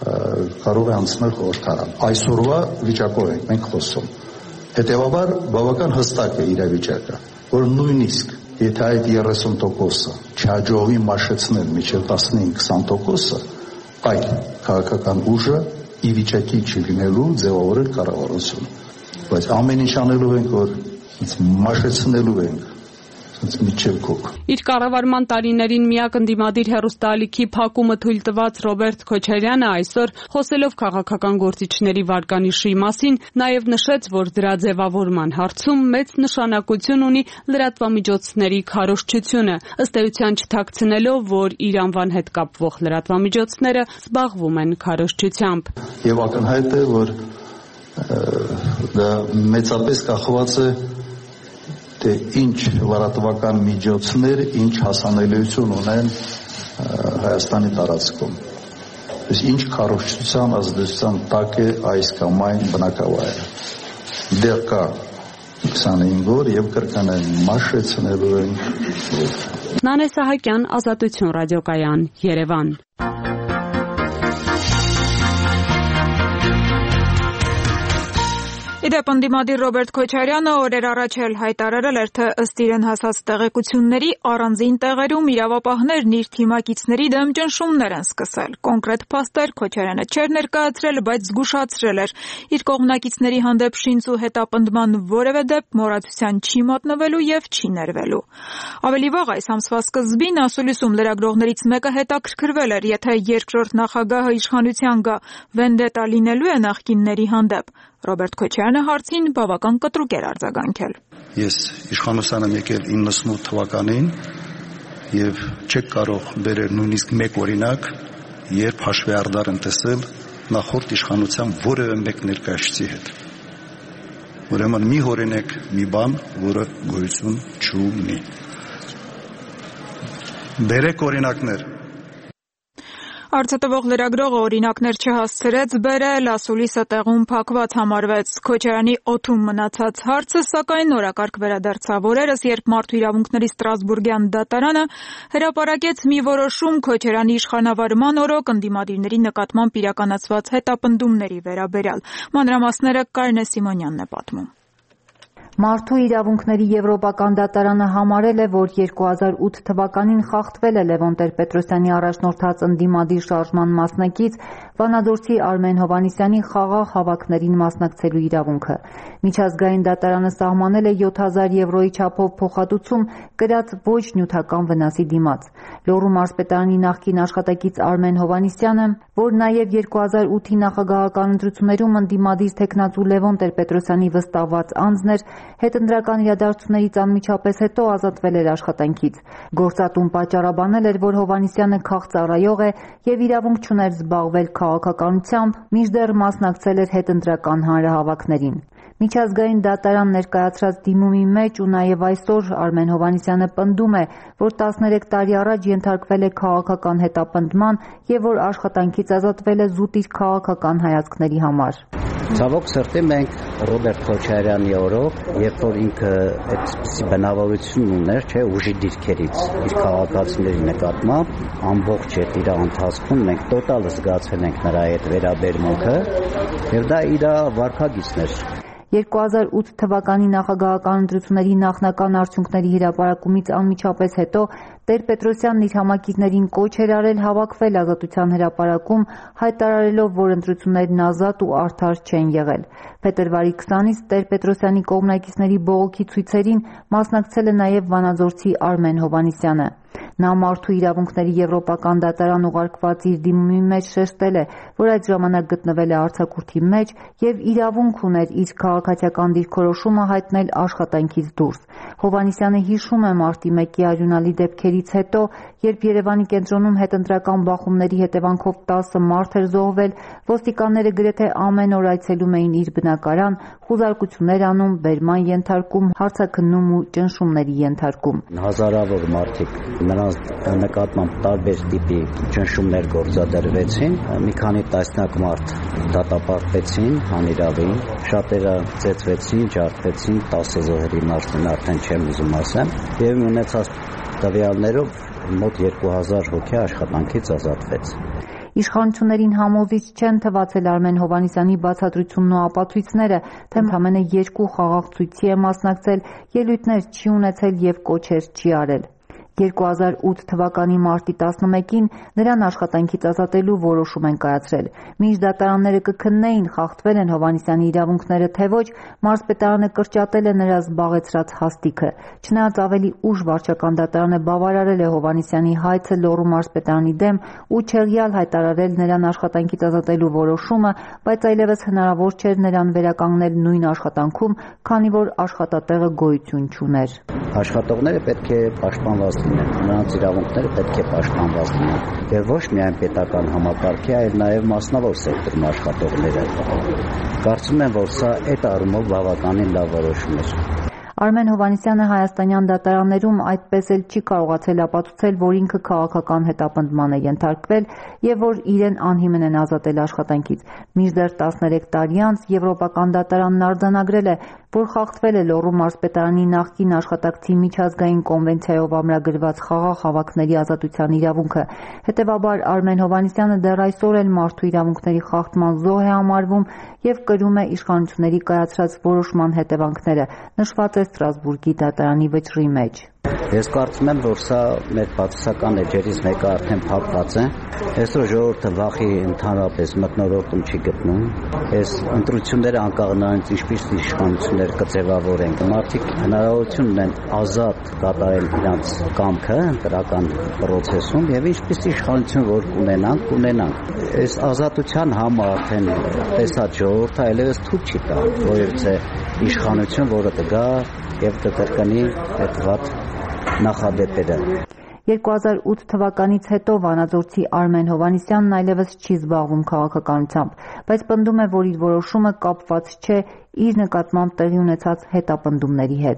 կարող է անցնել խորհրդարան։ Այսօրվա վիճակով ենք մենք խոսում։ Հետևաբար բավական հստակ է իրավիճակը, որ նույնիսկ եթե այդ 30%-ը չհաջողվի մաշեցնել մինչև 15-20%-ը, այլ քաղաքական ուժը ի վիճակի չի լինելու ձևավորել կառավարություն։ Բայց ամեն ինչ անելու ենք, որ մաշեցնելու ենք Իր կառավարման տարիներին միակ ընդդիմադիր հեռուստաալիքի փակումը թույլ տված Ռոբերտ Քոչարյանը այսօր, խոսելով քաղաքական գործիչների վարկանիշի մասին, նաև նշեց, որ դրա ձևավորման հարցում մեծ նշանակություն ունի լրատվամիջոցների քարոզչությունը, ըստ էության չթաքցնելով, որ իր անվան հետ կապվող լրատվամիջոցները զբաղվում են քարոզչությամբ։ Եվ ակնհայտ է, որ դա մեծապես կախված է թե ինչ լրատվական միջոցներ, ինչ հասանելիություն ունեն Հայաստանի տարածքում։ Իսկ ինչ քարոզչության ազդեցության տակ է այս կամ այն բնակավայրը։ Դեռ կա 25 օր եւ կրկնեն մաշեցնելու են։ Նանե Սահակյան, Ազատություն ռադիոկայան, Երևան։ Իդեպ ընդդիմադիր Ռոբերտ Քոչարյանը օրեր առաջ էլ հայտարարել էր, թե ըստ իրեն հասած տեղեկությունների առանձին տեղերում իրավապահներն իր թիմակիցների դեմ ճնշումներ են սկսել։ Կոնկրետ փաստեր Քոչարյանը չէր ներկայացրել, բայց զգուշացրել էր իր կողմնակիցների հանդեպ շինծ ու հետապնդման որևէ դեպք մոռացության չի մատնվելու եւ չի ներվելու։ Ավելի վաղ այս ամսվա սկզբին ասուլիսում լրագրողներից մեկը հետաքրքրվել էր, եթե երկրորդ նախագահը իշխանության գա, վենդետա լինելու է նախկինների հանդեպ։ Ռոբերտ Քոչարյանը հարցին բավական կտրուկ էր արձագանքել։ Ես իշխանության եմ եկել 98 թվականին եւ չեք կարող բերել նույնիսկ մեկ օրինակ, երբ հաշվի արդար եմ տեսել նախորդ իշխանության որևէ մեկ ներկայացուցի հետ։ Ուրեմն մի օրինակ, մի բան, որը գոյություն չունի։ Բերեք օրինակներ։ Արցատվող լրագրողը օրինակներ չհասցրեց բերել, ասուլիսը տեղում փակված համարվեց։ Քոչարյանի օդում մնացած հարցը, սակայն օրակարգ վերադարձավ օրերս, երբ Մարդու իրավունքների Ստրասբուրգյան դատարանը հրապարակեց մի որոշում Քոչարյանի իշխանավարման օրոք ընդդիմադիրների նկատմամբ իրականացված հետապնդումների վերաբերյալ։ Մանրամասները Կարինե Սիմոնյանն է պատմում։ Մարդու իրավունքների Եվրոպական դատարանը համարել է, որ 2008 թվականին խախտվել է Լևոն Տեր-Պետրոսյանի առաջնորդած ընդդիմադիր շարժման մասնակից Վանաձորցի Արմեն Հովհաննիսյանի խաղաղ հավաքներին մասնակցելու իրավունքը։ Միջազգային դատարանը սահմանել է 7000 եվրոյի չափով փոխհատուցում կրած ոչ նյութական վնասի դիմաց։ Լոռու մարզպետարանի նախկին աշխատակից Արմեն Հովհաննիսյանը, որ նաև 2008-ի նախագահական ընտրություններում ընդդիմադիր թեկնածու Լևոն Տեր-Պետրոսյանի վստահված անձն էր, հետընտրական իրադարձություններից անմիջապես հետո ազատվել էր աշխատանքից։ Գործատուն պատճառաբանել էր, որ Հովհաննիսյանը քաղծառայող է եւ իրավունք չուներ զբաղվել քաղաքականությամբ, մինչդեռ մասնակցել էր հետընտրական հանրահավաքներին։ Միջազգային դատարան ներկայացրած դիմումի մեջ ու նաև այսօր Արմեն Հովհաննիսյանը պնդում է, որ 13 տարի առաջ ենթարկվել է քաղաքական հետապնդման եւ որ աշխատանքից ազատվել է զուտ իր քաղաքական հայացքների համար։ Ցավոք սրտի մենք Ռոբերտ Քոչարյանի օրոք, երբ որ ինքը այդպիսի բնավորություն ուներ, չէ, ուժի դիրքերից իր քաղաքացիների նկատմամբ, ամբողջ իր ընթացքում մենք տոտալ զգացել ենք նրա այդ վերաբերմունքը, եւ դա իր վարքագիծն էր։ 2008 թվականի նախագահական ընտրությունների նախնական արդյունքների հրապարակումից անմիջապես հետո Տեր-Պետրոսյանն իր համակիցներին կոչ էր արել հավաքվել Ազատության հրապարակում, հայտարարելով, որ ընտրություններն ազատ ու արդար չեն եղել։ Փետրվարի 20-ից Տեր-Պետրոսյանի կողմնակիցների բողոքի ցույցերին մասնակցել է նաև Վանաձորցի Արմեն Հովհաննիսյանը։ Նա Մարդու իրավունքների Եվրոպական դատարան ուղարկված իր դիմումի մեջ շեշտել է, որ այդ ժամանակ գտնվել է արձակուրդի մեջ եւ իրավունք ուներ իր քաղաքացիական դիրքորոշումը հայտնել աշխատանքից դուրս։ Հովհաննիսյանը հիշում է մարտի 1-ի արյունալի դեպքերից հետո, երբ Երևանի կենտրոնում հետընտրական բախումների հետևանքով 10 մարդ էր զոհվել, ոստիկանները գրեթե ամեն օր այցելում էին իր բնակարան, խուզարկություններ անում, բերման ենթարկում, հարցաքննում ու ճնշումների ենթարկում։ Հազարավոր մարդիկ նրանց նկատմամբ տարբեր տիպի ճնշումներ գործադրվեցին, մի քանի տասնյակ մարդ դատապարտվեցին անիրավին, շատերը ծեծվեցին, ջարդվեցին, 10 զոհերի մասին արդեն չեմ ուզում ասեմ, եւ ունեցած տվյալներով մոտ 2000 հոգի աշխատանքից ազատվեց։ Իշխանություններին համոզիչ չեն թվացել Արմեն Հովհաննիսյանի բացատրությունն ու ապացույցները, թե ընդամենը 2 խաղաղ ցույցի է մասնակցել, ելույթներ չի ունեցել եւ կոչեր չի արել։ 2008 թվականի մարտի 11-ին նրան աշխատանքից ազատելու որոշում են կայացրել։ Մինչ դատարանները կքննեին խախտվել են Հովհաննիսյանի իրավունքները թե ոչ, մարզպետարանը կրճատել է նրա զբաղեցրած հաստիքը։ Չնայած ավելի ուշ վարչական դատարանը բավարարել է Հովհաննիսյանի հայցը Լոռու մարզպետարանի դեմ ու չեղյալ հայտարարել նրան աշխատանքից ազատելու որոշումը, բայց այլևս հնարավոր չէր նրան վերականգնել նույն աշխատանքում, քանի որ աշխատատեղը գոյություն չուներ։ Աշխատողները պետք է պաշտպանված լինեն, նրանց իրավունքները պետք է պաշտպանված լինեն։ Եվ ոչ միայն պետական համակարգի, այլ նաև մասնավոր սեկտորի աշխատողները։ Կարծում եմ, որ սա այդ առումով բավականին լավ որոշում էր։ Արմեն Հովհաննիսյանը հայաստանյան դատարաններում այդպես էլ չի կարողացել ապացուցել, որ ինքը քաղաքական հետապնդման է ենթարկվել եւ որ իրեն անհիմն են ազատել աշխատանքից։ Մինչդեռ 13 տարի անց Եվրոպական դատարանն արձանագրել է, որ խախտվել է Լոռու մարզպետարանի նախկին աշխատակցի միջազգային կոնվենցիայով ամրագրված խաղաղ հավաքների ազատության իրավունքը։ Հետևաբար Արմեն Հովհաննիսյանը դեռ այսօր էլ մարդու իրավունքների խախտման զոհ է համարվում եւ կրում է իշխանությունների կայացրած որոշման հետևանքները, նշված է Ստրասբուրգի դատարանի վճռի մեջ։ Ես կարծում եմ, որ սա մեր բացասական էջերից մեկը արդեն փակված է։ Այսօր ժողովուրդը վախի ընդհանրապես մթնոլորտում չի գտնում։ Այս ընտրությունները անկախ նրանից ինչպես իշխանություններ կձևավորեն, մարդիկ հնարավորություն ունեն ազատ կատարել իրենց կամքը ընտրական process-ում եւ ինչպես իշխանություն որ կունենանք։ Այս ազատության համը արդեն տեսած ժողովուրդը այլևս թույլ չի տա որևէ իշխանություն, որը կգա եւ կկրկնի այդ վատ նախադեպերը։ 2008 թվականից հետո վանաձորցի Արմեն Հովհաննիսյանն այլևս չի զբաղվում քաղաքականությամբ, բայց պնդում է, որ իր որոշումը կապված չէ իր նկատմամբ տեղի ունեցած հետապնդումների հետ։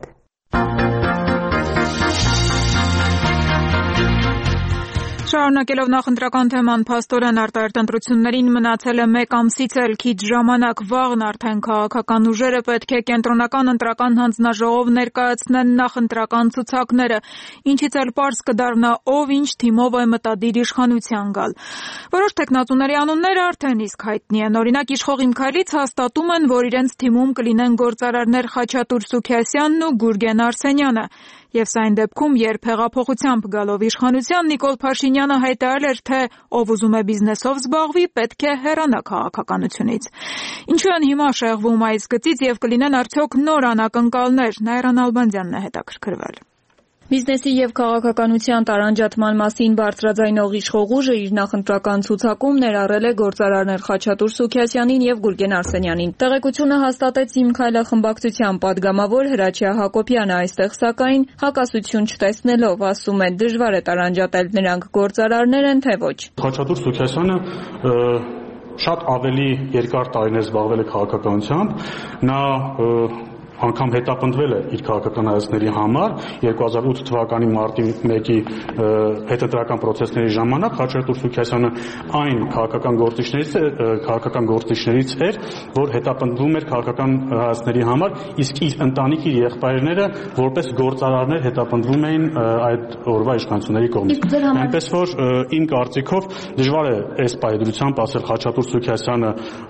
Շարունակելով նախընտրական թեման, փաստորեն արտահերթ ընտրություններին մնացել է 1 ամսից էլ քիչ ժամանակ, վաղն արդեն քաղաքական ուժերը պետք է կենտրոնական ընտրական հանձնաժողով ներկայացնեն նախընտրական ցուցակները, ինչից էլ պարզ կդառնա ով ինչ թիմով է մտադիր իշխանության գալ։ Որոշ տեխնատուների անունները արդեն իսկ հայտնի են, օրինակ իշխող Իմ Քայլից հաստատում են, որ իրենց թիմում կլինեն գործարարներ Խաչատուր Սուքիասյանն ու Գուրգեն Արսենյանը։ Եվ սա այն դեպքում, երբ հեղափոխությամբ գալով իշխանության Նիկոլ Փաշինյանը հայտարարել էր, թե ով ուզում է բիզնեսով զբաղվի, պետք է հեռանա քաղաքականությունից։ Ինչու են հիմա շեղվում այս գծից եւ կլինեն արդյոք նոր անակնկալներ, Նայրան Ալբանդյանն է հետաքրքրվել։ Բիզնեսի եւ քաղաքականության տարանջատման մասին բարձրաձայնող իշխող ուժը իր նախընտրական ցուցակում ներառել է գործարարներ Խաչատուր Սուքիասյանին եւ Գուրգեն Արսենյանին։ Տեղեկությունը հաստատեց Իմ Քայլը խմբակցության падգամավոր Հրաչյա Հակոբյանը, այստեղ սակայն հակասություն չտեսնելով ասում է դժվար է տարանջատել նրանք գործարարներ են թե ոչ։ Խաչատուր Սուքիասյանը շատ ավելի երկար տարիներ զբաղվել է քաղաքականությամբ, նա անգամ հետապնդվել է իր քաղաքական հայացքների համար 2008 թվականի մարտի 1-ի հետընտրական process-ների ժամանակ Խաչատուր Սուքիասյանը այն քաղաքական գործիչներից էր, որ հետապնդվում էր քաղաքական հայացքների համար, իսկ իր ընտանիքը, իր եղբայրները որպես գործարարներ հետապնդվում էին այդ օրվա իշխանությունների կողմից։ Այնպես որ իմ կարծիքով դժվար է այս պայմանությամբ ասել Խաչատուր Սուքիասյանը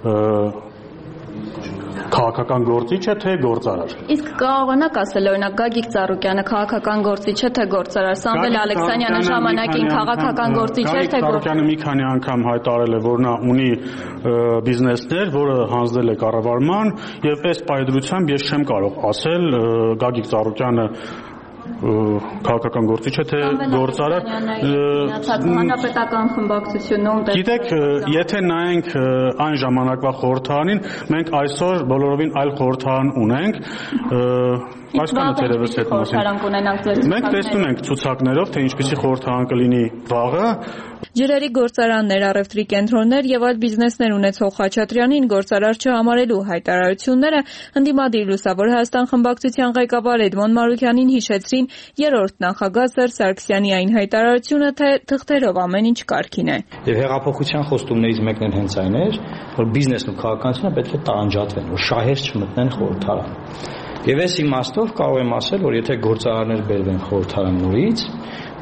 քաղաքական գործիչ է թե գործարար։ Իսկ կարողանաք ասել օրինակ Գագիկ Ծառուկյանը քաղաքական գործիչ է թե գործարար, Սամվել Ալեքսանյանը ժամանակին քաղաքական գործիչ էր թե գործարար։ Ծառուկյանը մի քանի անգամ հայտարարել է, որ նա ունի բիզնեսներ, որը հանձնել է կառավարման, եւ այս պայմանությամբ ես չեմ կարող ասել Գագիկ Ծառուկյանը քաղաքական գործիչ է թե գործարար։ Հանրապետական խմբակցությունում Գիտեք, եթե նայենք այն ժամանակվա խորհրդարանին, մենք այսօր բոլորովին այլ խորհրդարան ունենք, այսքանը թերևս հետ մասին։ Մենք տեսնում ենք ցուցակներով, թե ինչպիսի խորհրդարան կլինի վաղը։ Ջրերի գործարաններ, առևտրի կենտրոններ եւ այլ բիզնեսներ ունեցող Խաչատրյանին գործարար չհամարելու հայտարարությունները ընդդիմադիր Լուսավոր Հայաստան խմբակցության ղեկավար Էդմոն Մարուկյանին հիշեցրին երրորդ նախագահ Սերժ Սարգսյանի այն հայտարարությունը, թե թղթերով ամեն ինչ կարգին է։ Եվ հեղափոխության խոստումներից մեկն էլ հենց այն էր, որ բիզնեսն ու քաղաքականությունը պետք է տարանջատվեն, որ շահեր չմտնեն խորհրդարան։ Եվ այս իմաստով կարող եմ ասել, որ եթե գործարարներ բերվեն խորհրդարան նորից,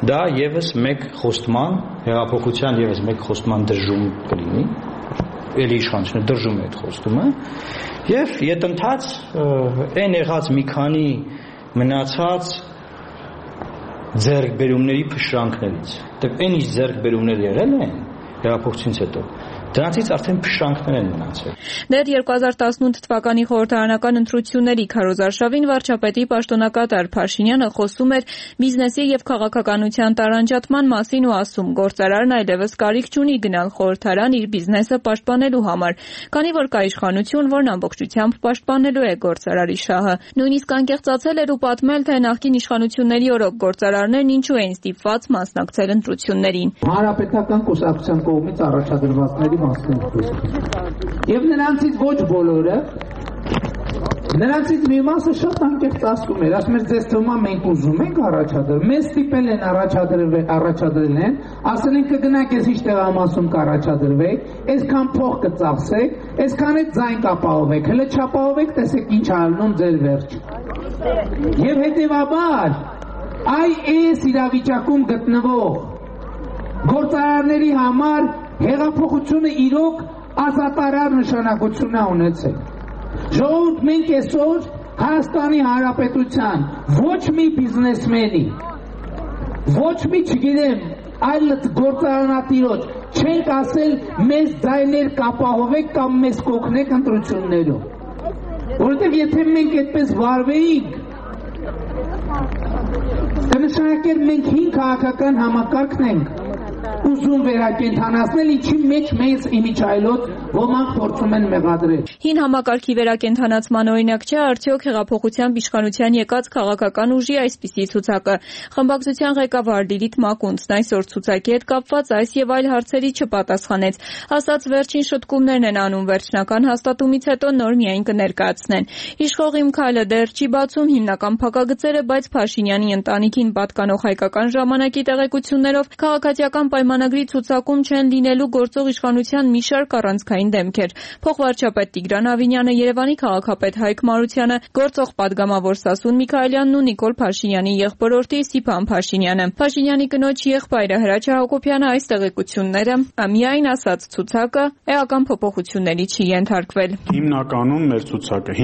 դա եւս մեկ խոստման, հեղափոխության եւս մեկ խոստման դրժում կլինի, էլի իշխանությունը դրժում է այդ խոստումը, եւ յետընթաց այն եղած մի քանի մնացած ձեռքբերումների փշրանքներից, այն ինչ ձեռքբերումներ եղել են հեղափոխությունից հետո, դրանցից արդեն փշրանքներ են մնացել։ Դեռ 2018 թվականի խորհրդարանական ընտրությունների քարոզարշավին վարչապետի պաշտոնակատար Փաշինյանը խոսում էր բիզնեսի եւ քաղաքականության տարանջատման մասին ու ասում, գործարարն այլևս կարիք չունի գնալ խորհրդարան իր բիզնեսը պաշտպանելու համար, քանի որ կա իշխանություն, որն ամբողջությամբ պաշտպանելու է գործարարի շահը։ Նույնիսկ անկեղծացել էր ու պատմել, թե նախկին իշխանությունների օրոք գործարարներն ինչու էին ստիպված մասնակցել ընտրություններին։ Հանրապետական կուսակցության կողմից առաջադրվածների եւ նրանցից ոչ բոլորը, նրանցից մի մասը շատ անկեղծ ասում էր, ասում էր ձեզ թվում է մենք ուզում ենք առաջադրել, մեզ ստիպել են առաջադրել են, ասել են կգնաք ես ինչ տեղամասում կառաջադրվեք, այսքան փող կծախսեք, այսքան է ձայն կապահովեք, հələ չապահովեք, տեսեք ինչ ալնում ձեր վերջ։ Եվ հետեւաբար այս իրավիճակում գտնվող գործարարների համար հեղափոխությունը իրոք ազատարար նշանակություն է ունեցել։ Ժողովուրդ, մենք այսօր Հայաստանի Հանրապետության ոչ մի բիզնեսմենի, ոչ մի, չգիտեմ, այլ գործարանատիրոջ չենք ասել մեզ ձայներ կապահովեք կամ մեզ կօգնեք ընտրություններում։ Որովհետև եթե մենք այդպես վարվեինք, կնշանակեր մենք հին քաղաքական համակարգն ենք ուզում վերակենդանացնել, ինչի մեջ մեծ իմիջայլոց ոմանք փորձում են մեղադրել։ Հին համակարգի վերակենդանացման օրինակ չէ արդյոք հեղափոխության իշխանության եկած քաղաքական ուժի այսպիսի ցուցակը։ Խմբակցության ղեկավար Լիլիթ Մակունցն այսօր ցուցակի հետ կապված այս եւ այլ հարցերի չպատասխանեց, ասաց վերջին շտկումներն են անում, վերջնական հաստատումից հետո նոր միայն կներկայացնեն։ Իշխող Իմ քայլը դեռ չի բացում հիմնական փակագծերը, բայց Փաշինյանի ընտանիքին պատկանող հայկական ժամանակի տեղեկություններով քաղաքացիական պայմանագրի ցուցակում չեն լինելու գործող իշխանության մի շարք առանցքային դեմքեր։ Փոխվարչապետ Տիգրան Ավինյանը, Երևանի քաղաքապետ Հայկ Մարությանը, գործող падգամավոր Սասուն Միքայելյանն ու Նիկոլ Փաշինյանի եղբորորդի Սիփան Փաշինյանը։ Փաշինյանի կնոջ եղբայրը Հրաչյա Հակոբյանը այս տեղեկությունները միայն ասաց ցուցակը էական փոփոխությունների չի ենթարկվել։ Հիմնականում մեր ցուցակը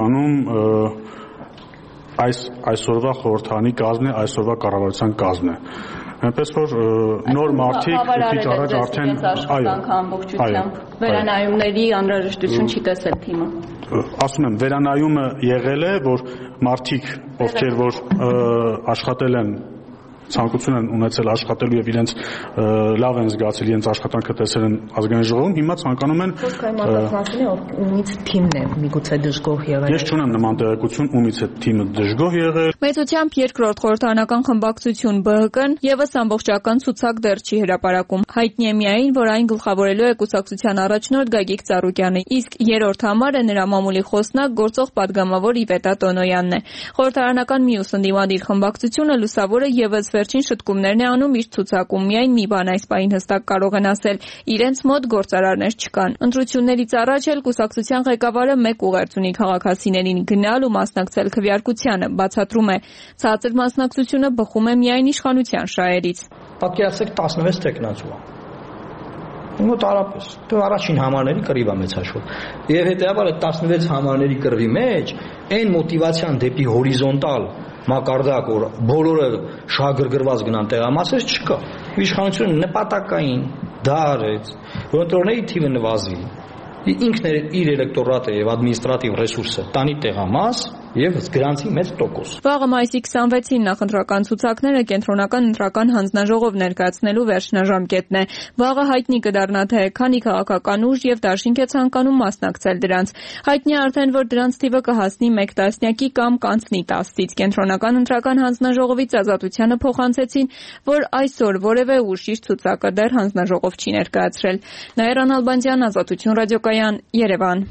այսօրվա խորհրդարանի կազմն է, այսօրվա կառավարության կազմն է։ Այնպես որ նոր մարդիկ քիչ առաջ արդեն ամբողջությամբ վերանայումների անհրաժեշտություն չի տեսել թիմը։ Ասում եմ, վերանայումը եղել է, որ մարդիկ, ովքեր որ աշխատել են ցանկություն են ունեցել աշխատելու եւ իրենց լավ են զգացել, իրենց աշխատանքը տեսել են ազգային ժողովում, հիմա ցանկանում են ումից թիմն է միգուցե դժգոհ եղել։ Ես չունեմ նման տեղեկություն, ումից է թիմը դժգոհ եղել։ Մեծությամբ երկրորդ խորհրդարանական խմբակցություն ԲՀԿ-ն եւս ամբողջական ցուցակ դեռ չի հրապարակում։ Հայտնի է միայն, որ այն գլխավորելու է կուսակցության առաջնորդ Գագիկ Ծառուկյանը, իսկ երրորդ համարը նրա մամուլի խոսնակ գործող падգամավոր Իվետա Տոնոյանն է։ Խորհրդարանական մյուս ընդդիմադիր խմբակցությունը Լուսավորը եւս վերջին շտկումներն է անում իր ցուցակում, միայն մի բան այս պահին հստակ կարող են ասել՝ իրենց մոտ գործարարներ չկան։ Ընտրություններից առաջ էլ կուսակցության ղեկավարը մեկ ուղերձ ունի քաղաքացիներին՝ գնալ ու մասնակցել քվեարկությանը, բացատրում է, ցածր մասնակցությունը բխում է միայն իշխանության շահերից։ Պատկերացրեք 16 տեխնացու։ Մոտ արապես, դու առաջին համարների կռիվա մեծ հաշվով։ Եվ հետեւաբար այդ 16 համարների կռվի մեջ այն մոտիվացիան դեպի հորիզոնտալ մակարդակ, որ բոլորը շահագրգռված գնան տեղամասեր չկա։ Իշխանությունը նպատակային դարեց, որ ընտրողների թիվը նվազի, ինքն իր էլեկտորատը եւ ադմինիստրատիվ ռեսուրսը տանի տեղամաս եւ գրանցի մեծ տոկոս։ Վաղը մայիսի 26-ին նախընտրական ցուցակները կենտրոնական ընտրական հանձնաժողով ներկայացնելու վերջնաժամկետն է։ Վաղը հայտնի կդառնա թե քանի քաղաքական ուժ եւ դաշինք է ցանկանում մասնակցել դրանց։ Հայտնի է արդեն, որ դրանց թիվը կհասնի 1 տասնյակի կամ կանցնի 10-ից։ Կենտրոնական ընտրական հանձնաժողովից ազատությանը փոխանցեցին, որ այսօր որևէ ուժ իր ցուցակը դեռ հանձնաժողով չի ներկայացրել։ Նաիրա Նալբանդյան, Ազատություն ռադիոկայան, Երևան։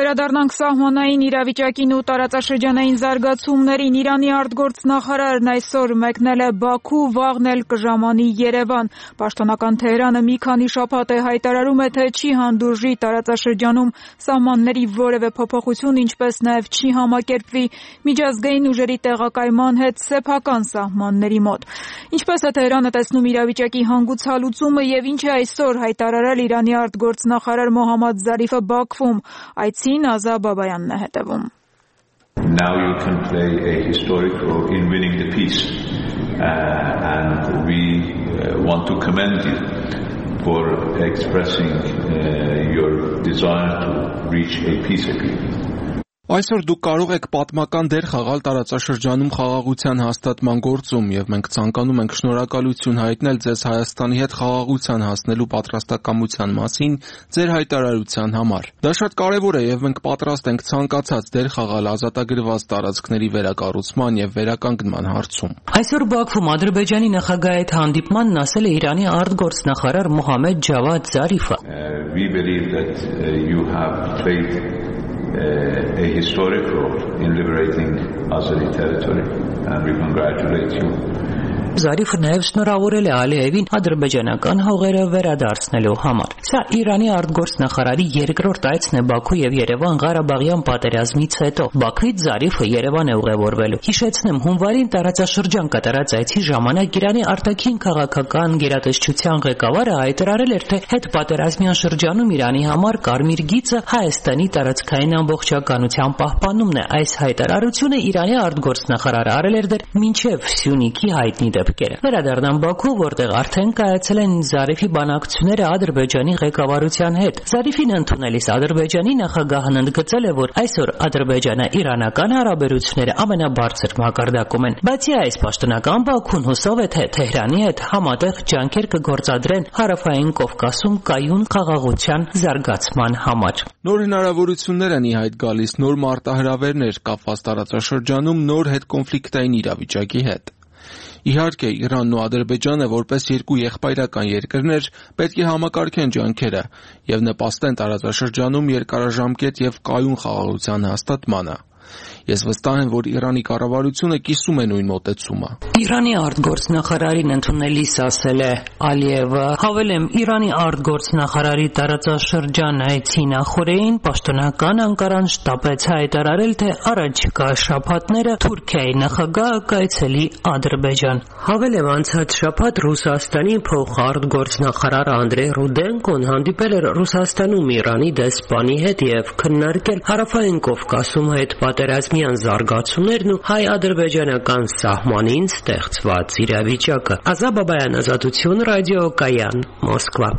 Վերադառնանք սահմանային իրավիճակին ու տարածաշրջանային զարգացումներին։ Իրանի արտգործնախարարն այսօր մեկնել է Բաքու, վաղն էլ կժամանի Երևան։ Պաշտոնական Թեհրանը մի քանի շաբաթ է հայտարարում է, թե չի հանդուրժի տարածաշրջանում սահմանների որևէ փոփոխություն, ինչպես նաև չի համակերպվի միջազգային ուժերի տեղակայման հետ սեփական սահմանների մոտ։ Ինչպես է Թեհրանը տեսնում իրավիճակի հանգուցալուծումը եւ ինչ է այսօր հայտարարել Իրանի արտգործնախարար Մոհամմադ Զարիֆը Բաքվում, այցին Ազա Բաբայանն է հետևում։ Now you can play a historic role in winning the peace and we want to commend you for expressing your desire to reach a peace agreement. Այսօր դուք կարող եք պատմական դեր խաղալ տարածաշրջանում խաղաղության հաստատման գործում եւ մենք ցանկանում ենք շնորհակալություն հայտնել ձեզ Հայաստանի հետ խաղաղության հասնելու պատրաստակամության մասին ձեր հայտարարության համար։ Դա շատ կարեւոր է եւ մենք պատրաստ ենք ցանկացած դեր խաղալ ազատագրված տարածքների վերակառուցման եւ վերականգնման հարցում։ Այսօր Բաքվում Ադրբեջանի նախագահի հետ հանդիպմանն ասել է Իրանի արտգործնախարար Մոհամմեդ Ջավադ Զարիֆը։ We believe that you have played a historic role in liberating Azeri territory and we congratulate you. Զարիֆը նաև շնորհավորել է Ալիևին ադրբեջանական հողերը վերադարձնելու համար։ Սա Իրանի արտգործնախարարի երկրորդ այցն է Բաքու եւ Երևան Ղարաբաղյան պատերազմից հետո։ Բաքվից Զարիֆը Երևան է ուղևորվելու։ Հիշեցնեմ, հունվարին տարածաշրջան կատարած այցի ժամանակ Իրանի արտաքին քաղաքական գերատեսչության ղեկավարը հայտարարել էր, թե հետպատերազմյան շրջանում Իրանի համար կարմիր գիծը Հայաստանի տարածքային ամբողջականության պահպանումն է։ Այս հայտարարությունը Իրանի արտգործնախարարը արել էր դեռ մինչև Սյունիքի հայտնի Վերադառնան Բաքու, որտեղ արդեն կայացել են Զարիֆի բանակցությունները Ադրբեջանի ղեկավարության հետ։ Զարիֆին ընդունելիս Ադրբեջանի նախագահն ընդգծել է, որ այսօր Ադրբեջանա-իրանական հարաբերությունները ամենաբարձր մակարդակում են։ Բացի այս, պաշտոնական Բաքուն հուսով է, թե Թեհրանի հետ համատեղ ջանքեր կգործադրեն Հարավային Կովկասում կայուն խաղաղության զարգացման համար։ Նոր հնարավորություններ են ի հայտ գալիս, նոր մարտահրավերներ կապված տարածաշրջանում նոր հետկոնֆլիկտային իրավիճակի հետ։ Իհարկե, Իրանն ու Ադրբեջանը որպես երկու եղբայրական երկրներ պետք է համակարգեն ջանքերը եւ նպաստեն տարածաշրջանում երկարաժամկետ եւ կայուն խաղաղության հաստատմանը։ Ես վստահ եմ, որ Իրանի կառավարությունը կիսում է նույն մոտեցումը։ Իրանի արտգործնախարարին ընդունելիս ասել է Ալիևը, հավելեմ, Իրանի արտգործնախարարի տարածաշրջան այցի նախօրեին պաշտոնական Անկարան շտապեց հայտարարել, թե առաջիկա շաբաթները Թուրքիայի նախագահը կայցելի Ադրբեջան։ Հավելեմ, անցած շաբաթ Ռուսաստանի փոխարտգործնախարար Անդրեյ Ռուդենկոն հանդիպել էր Ռուսաստանում Իրանի դեսպանի հետ եւ քննարկել Հարավային Կովկասում հետպատերազմյան զարգացումներն ու հայ-ադրբեջանական սահմանին ստեղծված իրավիճակը։ Ազա Բաբայան, Ազատություն, ռադիոկայան, Մոսկվա։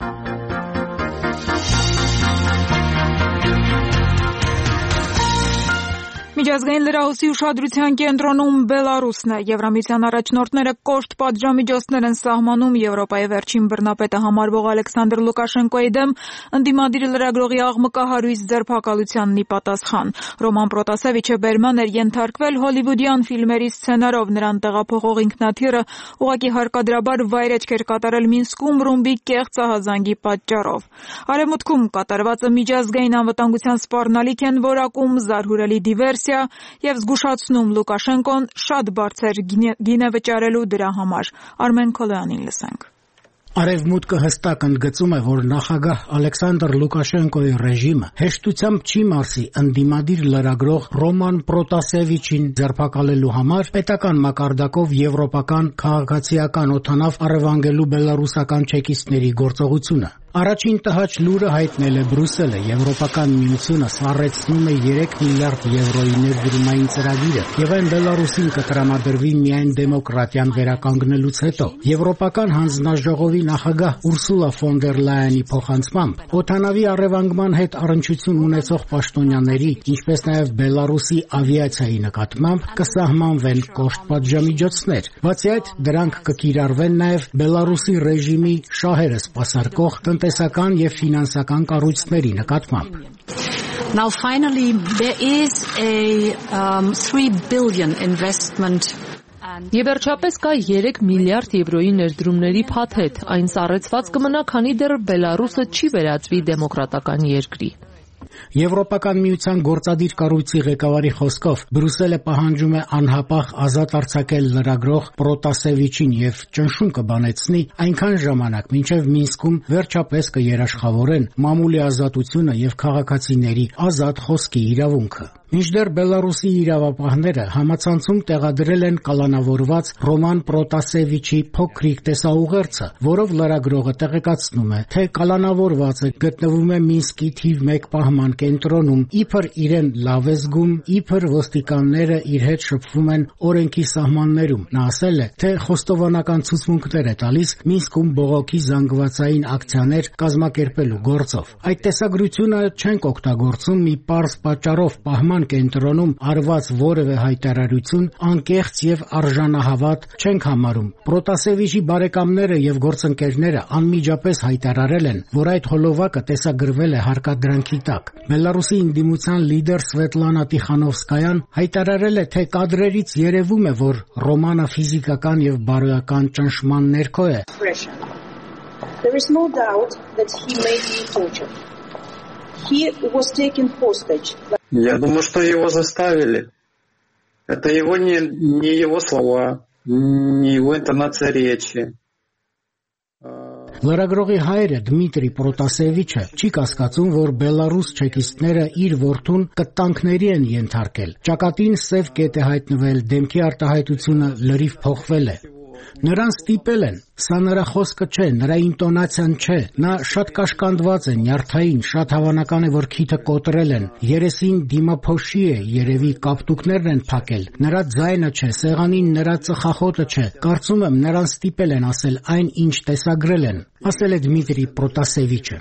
Միջազգային լրահոսի ուշադրության կենտրոնում Բելարուսն է։ Եվրամիության առաջնորդները կոշտ պատժամիջոցներ են սահմանում Եվրոպայի վերջին բռնապետը համարվող Ալեքսանդր Լուկաշենկոյի դեմ ընդդիմադիր լրագրողի աղմկահարույց ձերբակալությանն ի պատասխան։ Ռոման Պրոտասևիչը բերման էր ենթարկվել հոլիվուդյան ֆիլմերի սցենարով, նրան տեղափոխող ինքնաթիռը ուղղակի հարկադրաբար վայրէջք էր կատարել Մինսկում ռումբի կեղծ ահազանգի պատճառով։ Արևմուտքում կատարվածը միջազգային անվտանգության սպառնալիք են որակում, զարհուրելի դիվերսիա եւ զգուշացնում Լուկաշենկոն շատ բարձր գին է վճարելու դրա համար։ Արմեն Քոլոյանին լսենք։ Արևմուտքը հստակ ընդգծում է, որ նախագահ Ալեքսանդր Լուկաշենկոյի ռեժիմը հեշտությամբ չի մարսի ընդդիմադիր լրագրող Ռոման Պրոտասևիչին ձերբակալելու համար պետական մակարդակով եվրոպական քաղաքացիական օդանավ առևանգելու բելարուսական չեկիստների գործողությունը։ Առաջին տհաճ լուրը հայտնել է Բրյուսելը, Եվրոպական միությունը սառեցնում է 3 միլիարդ եվրոյի ներդրումային ծրագիրը եւ այն Բելարուսին կտրամադրվի միայն դեմոկրատիան վերականգնելուց հետո։ Եվրոպական հանձնաժողովի նախագահ Ուրսուլա ֆոն դեր Լայենի փոխանցմամբ օդանավի առևանգման հետ առնչություն ունեցող պաշտոնյաների, ինչպես նաեւ Բելարուսի ավիացիայի նկատմամբ կսահմանվեն կոշտ պատժամիջոցներ։ Բացի այդ, դրանք կկիրառվեն նաեւ Բելարուսի ռեժիմի շահերը սպասարկող տնտեսական եւ ֆինանսական կառույցների նկատմամբ։ Now finally there is a 3 billion investment. Եվ վերջապես կա 3 միլիարդ եվրոյի ներդրումների փաթեթ, այն սառեցված կմնա, քանի դեռ Բելարուսը չի վերածվի դեմոկրատական երկրի։ Եվրոպական միության գործադիր կառույցի ղեկավարի խոսքով Բրյուսելը պահանջում է անհապաղ ազատ արձակել լրագրող Պրոտասևիչին եւ ճնշում կբանեցնի այնքան ժամանակ, մինչեւ Մինսկում վերջապես կերաշխավորեն մամուլի ազատությունը եւ քաղաքացիների ազատ խոսքի իրավունքը։ Մինչդեռ Բելարուսի իրավապահները համացանցում տեղադրել են կալանավորված Ռոման Պրոտասևիչի փոքրիկ տեսաուղերձը, որով լրագրողը տեղեկացնում է, թե կալանավորվածը գտնվում է Մինսկի թիվ 1 պահման կենտրոնում, իբր իրեն լավ է զգում, իբր ոստիկանները իր հետ շփվում են օրենքի սահմաններում։ Նա ասել է, թե խոստովանական ցուցմունքներ է տալիս Մինսկում բողոքի զանգվածային ակցիաներ կազմակերպելու գործով։ Այդ տեսագրությունը չենք օգտագործում մի պարզ պատճառով պահման կենտրոնում արված որևէ հայտարարություն անկեղծ եւ արժանահավատ չենք համարում։ Պրոտասևիչի բարեկամները եւ գործընկերները անմիջապես հայտարարել են, որ այդ հոլովակը տեսագրվել է հարկադրանքի տակ։ Բելարուսի ինդիմության լիդեր Սվետլանա Տիխանովսկայան հայտարարել է, թե կադրերից երևում է, որ Ռոմանը ֆիզիկական եւ բարոյական ճնշման ներքո է։ There is no doubt that he may be tortured. He was taken hostage. Я думаю, что его заставили. Это его не его слова, не его интонация речи. Լրագրողի հայրը Դմիտրի Պրոտասևիչը չի կասկածում, որ Բելարուս չեկիստները իր որդուն կտանքների են ենթարկել։ Ճակատին սև կետ է հայտնվել, դեմքի արտահայտությունը լրիվ փոխվել է։ Նրան ստիպել են, սա նրա խոսքը չէ, նրա ինտոնացիան չէ, նա շատ կաշկանդված է, նյարդային, շատ հավանական է, որ քիթը կոտրել են, երեսին դիմափոշի է, երևի կապտուկներն են փակել, նրա ձայնը չէ, սեղանին նրա ծխախոտը չէ, կարծում եմ նրան ստիպել են ասել այն, ինչ տեսագրել են, ասել է Դմիտրի Պրոտասևիչը։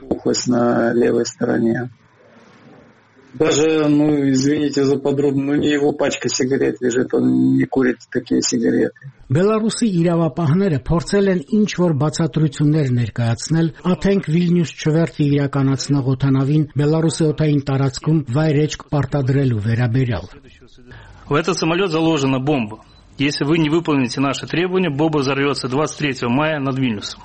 Даже, извините за подробно, не его пачка сигарет лежит, он не курит такие сигареты. Բելարուսի իրավապահները փորձել են ինչ-որ բացատրություններ ներկայացնել Աթենք Վիլնյուս չվերթի իրականացնող օդանավին Բելարուսի օդային տարածքում վայրէջք պարտադրելու վերաբերյալ։ В этот самолет заложена бомба. Если вы не выполните наши требования, бомба взорвется 23 мая над Вильнюсом.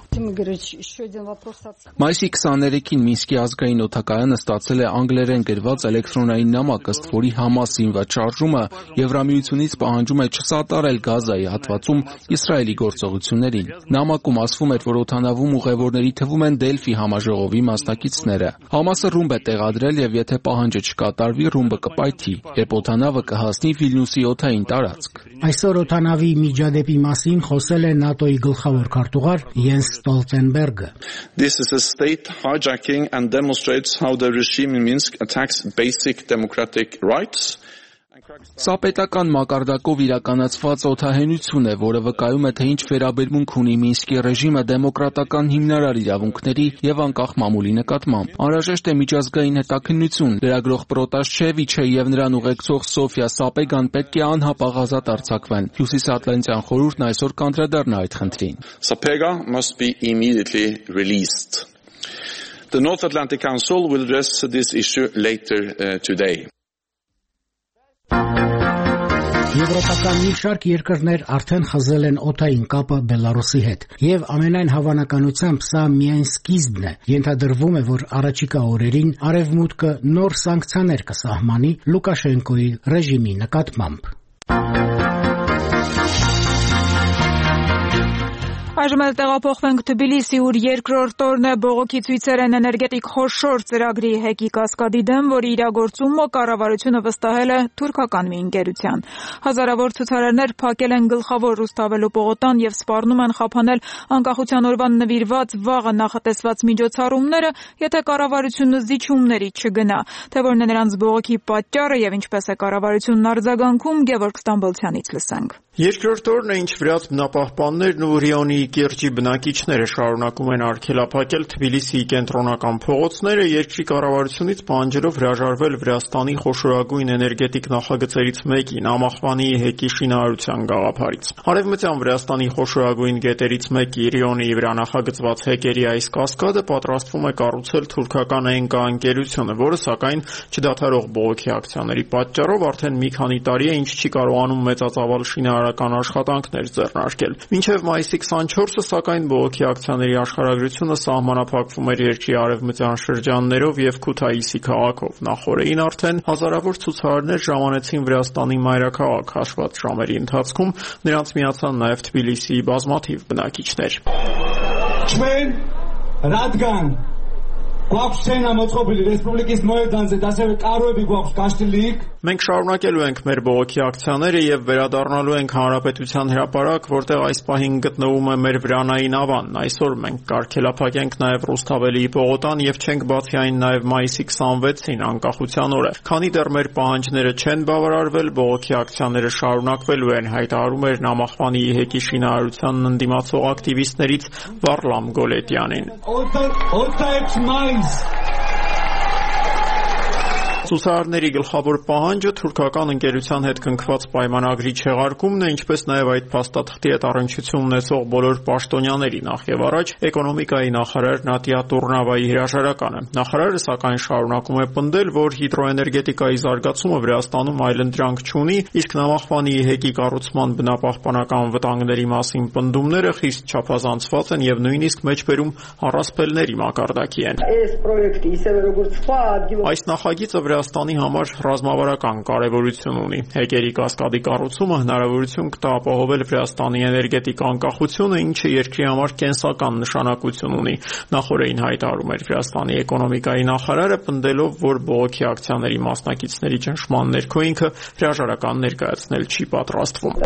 Մայիսի 23-ին Մինսկի ազգային օդակայանը ստացել է անգլերեն գրված էլեկտրոնային նամակ, ըստ որի Համաս զինված շարժումը Եվրամիությունից պահանջում է չսատարել Գազայի հատվածում Իսրայելի գործողություններին։ Նամակում ասվում էր, որ օդանավում ուղևորների թվում են Դելֆի համաժողովի մասնակիցները։ Համասը ռումբ է տեղադրել եւ եթե պահանջը չկատարվի, ռումբը կպայթի, երբ օդանավը կհասնի Վիլնյուսի օդային տարածք։ Այսօր օդանավի միջադեպի մասին խոսել է ՆԱՏՕ-ի գլխավոր քարտուղար Յենս Ստոլտենբերգը։ This is a state hijacking and demonstrates how the regime in Minsk attacks basic democratic rights. Սա պետական մակարդակով իրականացված օդահենություն է, որը վկայում է, թե ինչ վերաբերմունք ունի Մինսկի ռեժիմը դեմոկրատական հիմնարար իրավունքների եւ անկախ մամուլի նկատմամբ։ Անհրաժեշտ է միջազգային հետաքննություն։ Լրագրող Պրոտասևիչը եւ նրան ուղեկցող Սոֆիա Սապեգան պետք է անհապաղ ազատ արձակվեն։ Հյուսիսատլանտյան խորհուրդն այսօր կանդրադառնա այդ խնդրին։ Sapega must be immediately released. The North Atlantic Council will address this issue later today. Եվրոպական մի շարք երկրներ արդեն խզել են օդային կապը Բելարուսի հետ, եւ ամենայն հավանականությամբ սա միայն սկիզբն է։ Ենթադրվում է, որ առաջիկա օրերին Արևմուտքը նոր սանկցիաներ կսահմանի Լուկաշենկոյի ռեժիմի նկատմամբ։ Այժմ էլ տեղափոխվենք Թբիլիսի, ուր երկրորդ օրն է բողոքի ցույցեր են էներգետիկ խոշոր ծրագրի հեկի կասկադի դեմ, որի իրագործումը կառավարությունը վստահել է թուրքական մի ընկերության։ Հազարավոր ցուցարարներ փակել են գլխավոր Ռուսթավելու պողոտան եւ սպառնում են խափանել անկախության օրվան նվիրված վաղը նախատեսված միջոցառումները, եթե կառավարությունը զիջումների չգնա։ Թե որն է նրանց բողոքի պատճառը եւ ինչպես է կառավարությունն արձագանքում, Գևորգ Ստամբոլցյանից լսենք։ Երկրորդ օրն է, ինչ վրաց բնապահպաններն ու Ռիոնի կիրճի բնակիչները շարունակում են արգելափակել Թբիլիսիի կենտրոնական փողոցները, երկրի կառավարությունից պահանջելով հրաժարվել Վրաստանի խոշորագույն էներգետիկ նախագծերից մեկի՝ Նամախվանի հեկի շինարարության գաղափարից։ Արևմտյան Վրաստանի խոշորագույն գետերից մեկի Ռիոնի վրա նախագծված հեկերի այս կասկադը պատրաստվում է կառուցել թուրքական ԷՆԿ ընկերությունը, որը սակայն չդադարող բողոքի ակցիաների պատճառով արդեն մի քանի տարի է, ինչ չի կարողանում մեծածավալ շինարարական աշխատանքներ ձեռնարկել։ Մինչև մայիսի 24 2004-ը սակայն բողոքի ակցիաների աշխարհագրությունը սահմանափակվում էր երկրի արևմտյան շրջաններով եւ Քութայիսի քաղաքով։ Նախորդին արդեն հազարավոր ցուցարարներ ժամանեցին Վրաստանի մայրաքաղաք հաշված ժամերի ընթացքում, նրանց միացան նաեւ Թբիլիսիի բազմաթիվ բնակիչներ։ Ჩვენ რადგან გვაქვს შენ ამოწყობილი რესპუბლიკის მოედანზე და ასევე კაროები გვაქვს გაშლილი იქ Մենք շարունակելու ենք մեր բողոքի ակցիաները եւ վերադառնալու ենք Հանրապետության հրապարակ, որտեղ այս պահին գտնվում է մեր վրանային ավանն։ Այսօր մենք կարգելափակենք նաեւ Ռուսթավելիի պողոտան եւ չենք բացի այն նաեւ մայիսի 26-ին անկախության օրը։ Քանի դեռ մեր պահանջները չեն բավարարվել, բողոքի ակցիաները շարունակվելու են, հայտարարում էր Նամախվանի ԵՀԿ-ի շինարարությանն ընդդիմացող ակտիվիստներից Վարլամ Գոլետյանին։ 26 մայիս Ցուցարարների գլխավոր պահանջը թուրքական ընկերության հետ կնքված պայմանագրի չեղարկումն է, ինչպես նաև այդ փաստաթղթի հետ առնչություն ունեցող բոլոր պաշտոնյաների, նախ եւ առաջ էկոնոմիկայի նախարար Նատիա Տուրնավայի հրաժարականը։ Նախարարը սակայն շարունակում է պնդել, որ հիդրոէներգետիկայի զարգացումը Վրաստանում այլընտրանք չունի, իսկ Նամախվանի ԵՀԿ-ի կառուցման բնապահպանական վտանգների մասին պնդումները խիստ չափազանցված են եւ նույնիսկ մեջբերում առասպելների մակարդակի են։ Այս նախագիծը Վրաստանի համար ռազմավարական կարևորություն ունի։ Հեկերի կասկադի կառուցումը հնարավորություն կտա ապահովել Վրաստանի էներգետիկ անկախությունը, ինչը երկրի համար կենսական նշանակություն ունի։ Նախորդին հայտարարում էր Վրաստանի էկոնոմիկայի նախարարը, պնդելով, որ բողոքի ակցիաների մասնակիցների ճնշման ներքո ինքը հրաժարական ներկայացնել չի պատրաստվում։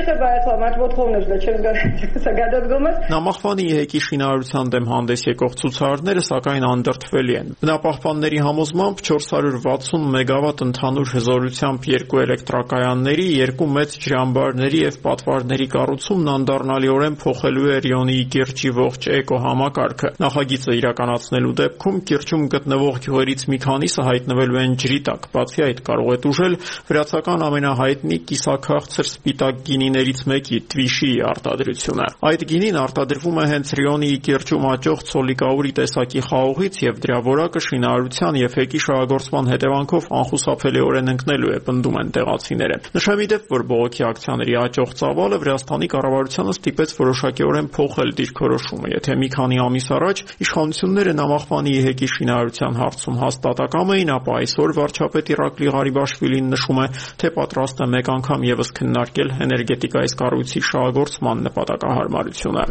Նամախվանի ԵՀԿ-ի շինարարության դեմ հանդես եկող ցուցարարները սակայն անդրդվելի են։ Բնապահպանների համոզմամբ 460 մեգավատ ընդհանուր հզորությամբ երկու էլեկտրակայանների, երկու մեծ ջրամբարների եւ պատվարների կառուցումն անդառնալիորեն փոխելու է Ռիոնիի կիրճի ողջ էկոհամակարգը։ Նախագիծը իրականացնելու դեպքում կիրճում գտնվող գյուղերից մի քանիսը հայտնվելու են ջրի տակ։ Բացի այդ, կարող է տուժել վրացական ամենահայտնի կիսաքաղցր սպիտակ գինիներից մեկի Թվիշիի արտադրությունը։ Այդ գինին արտադրվում է հենց Ռիոնիի կիրճում աճող ցոլիկաուրի տեսակի խաղողից եւ դրա որակը շինարարության եւ հեկի շահագործման հետևանքով անխուսափելիորեն ընկնելու է, պնդում են տեղացիները։ Նշեմ ի դեպ, որ բողոքի ակցիաների աճող ծավալը Վրաստանի կառավարությանը ստիպեց որոշակիորեն փոխել դիրքորոշումը։ Եթե մի քանի ամիս առաջ իշխանությունները Նամախվանի ԵՀԿ-ի շինարարության հարցում հաստատակամ էին, ապա այսօր վարչապետ Իրակլի Ղարիբաշվիլին նշում է, թե պատրաստ է մեկ անգամ եւս քննարկել էներգետիկայի կառույցի շահագործման նպատակահարմարությունը։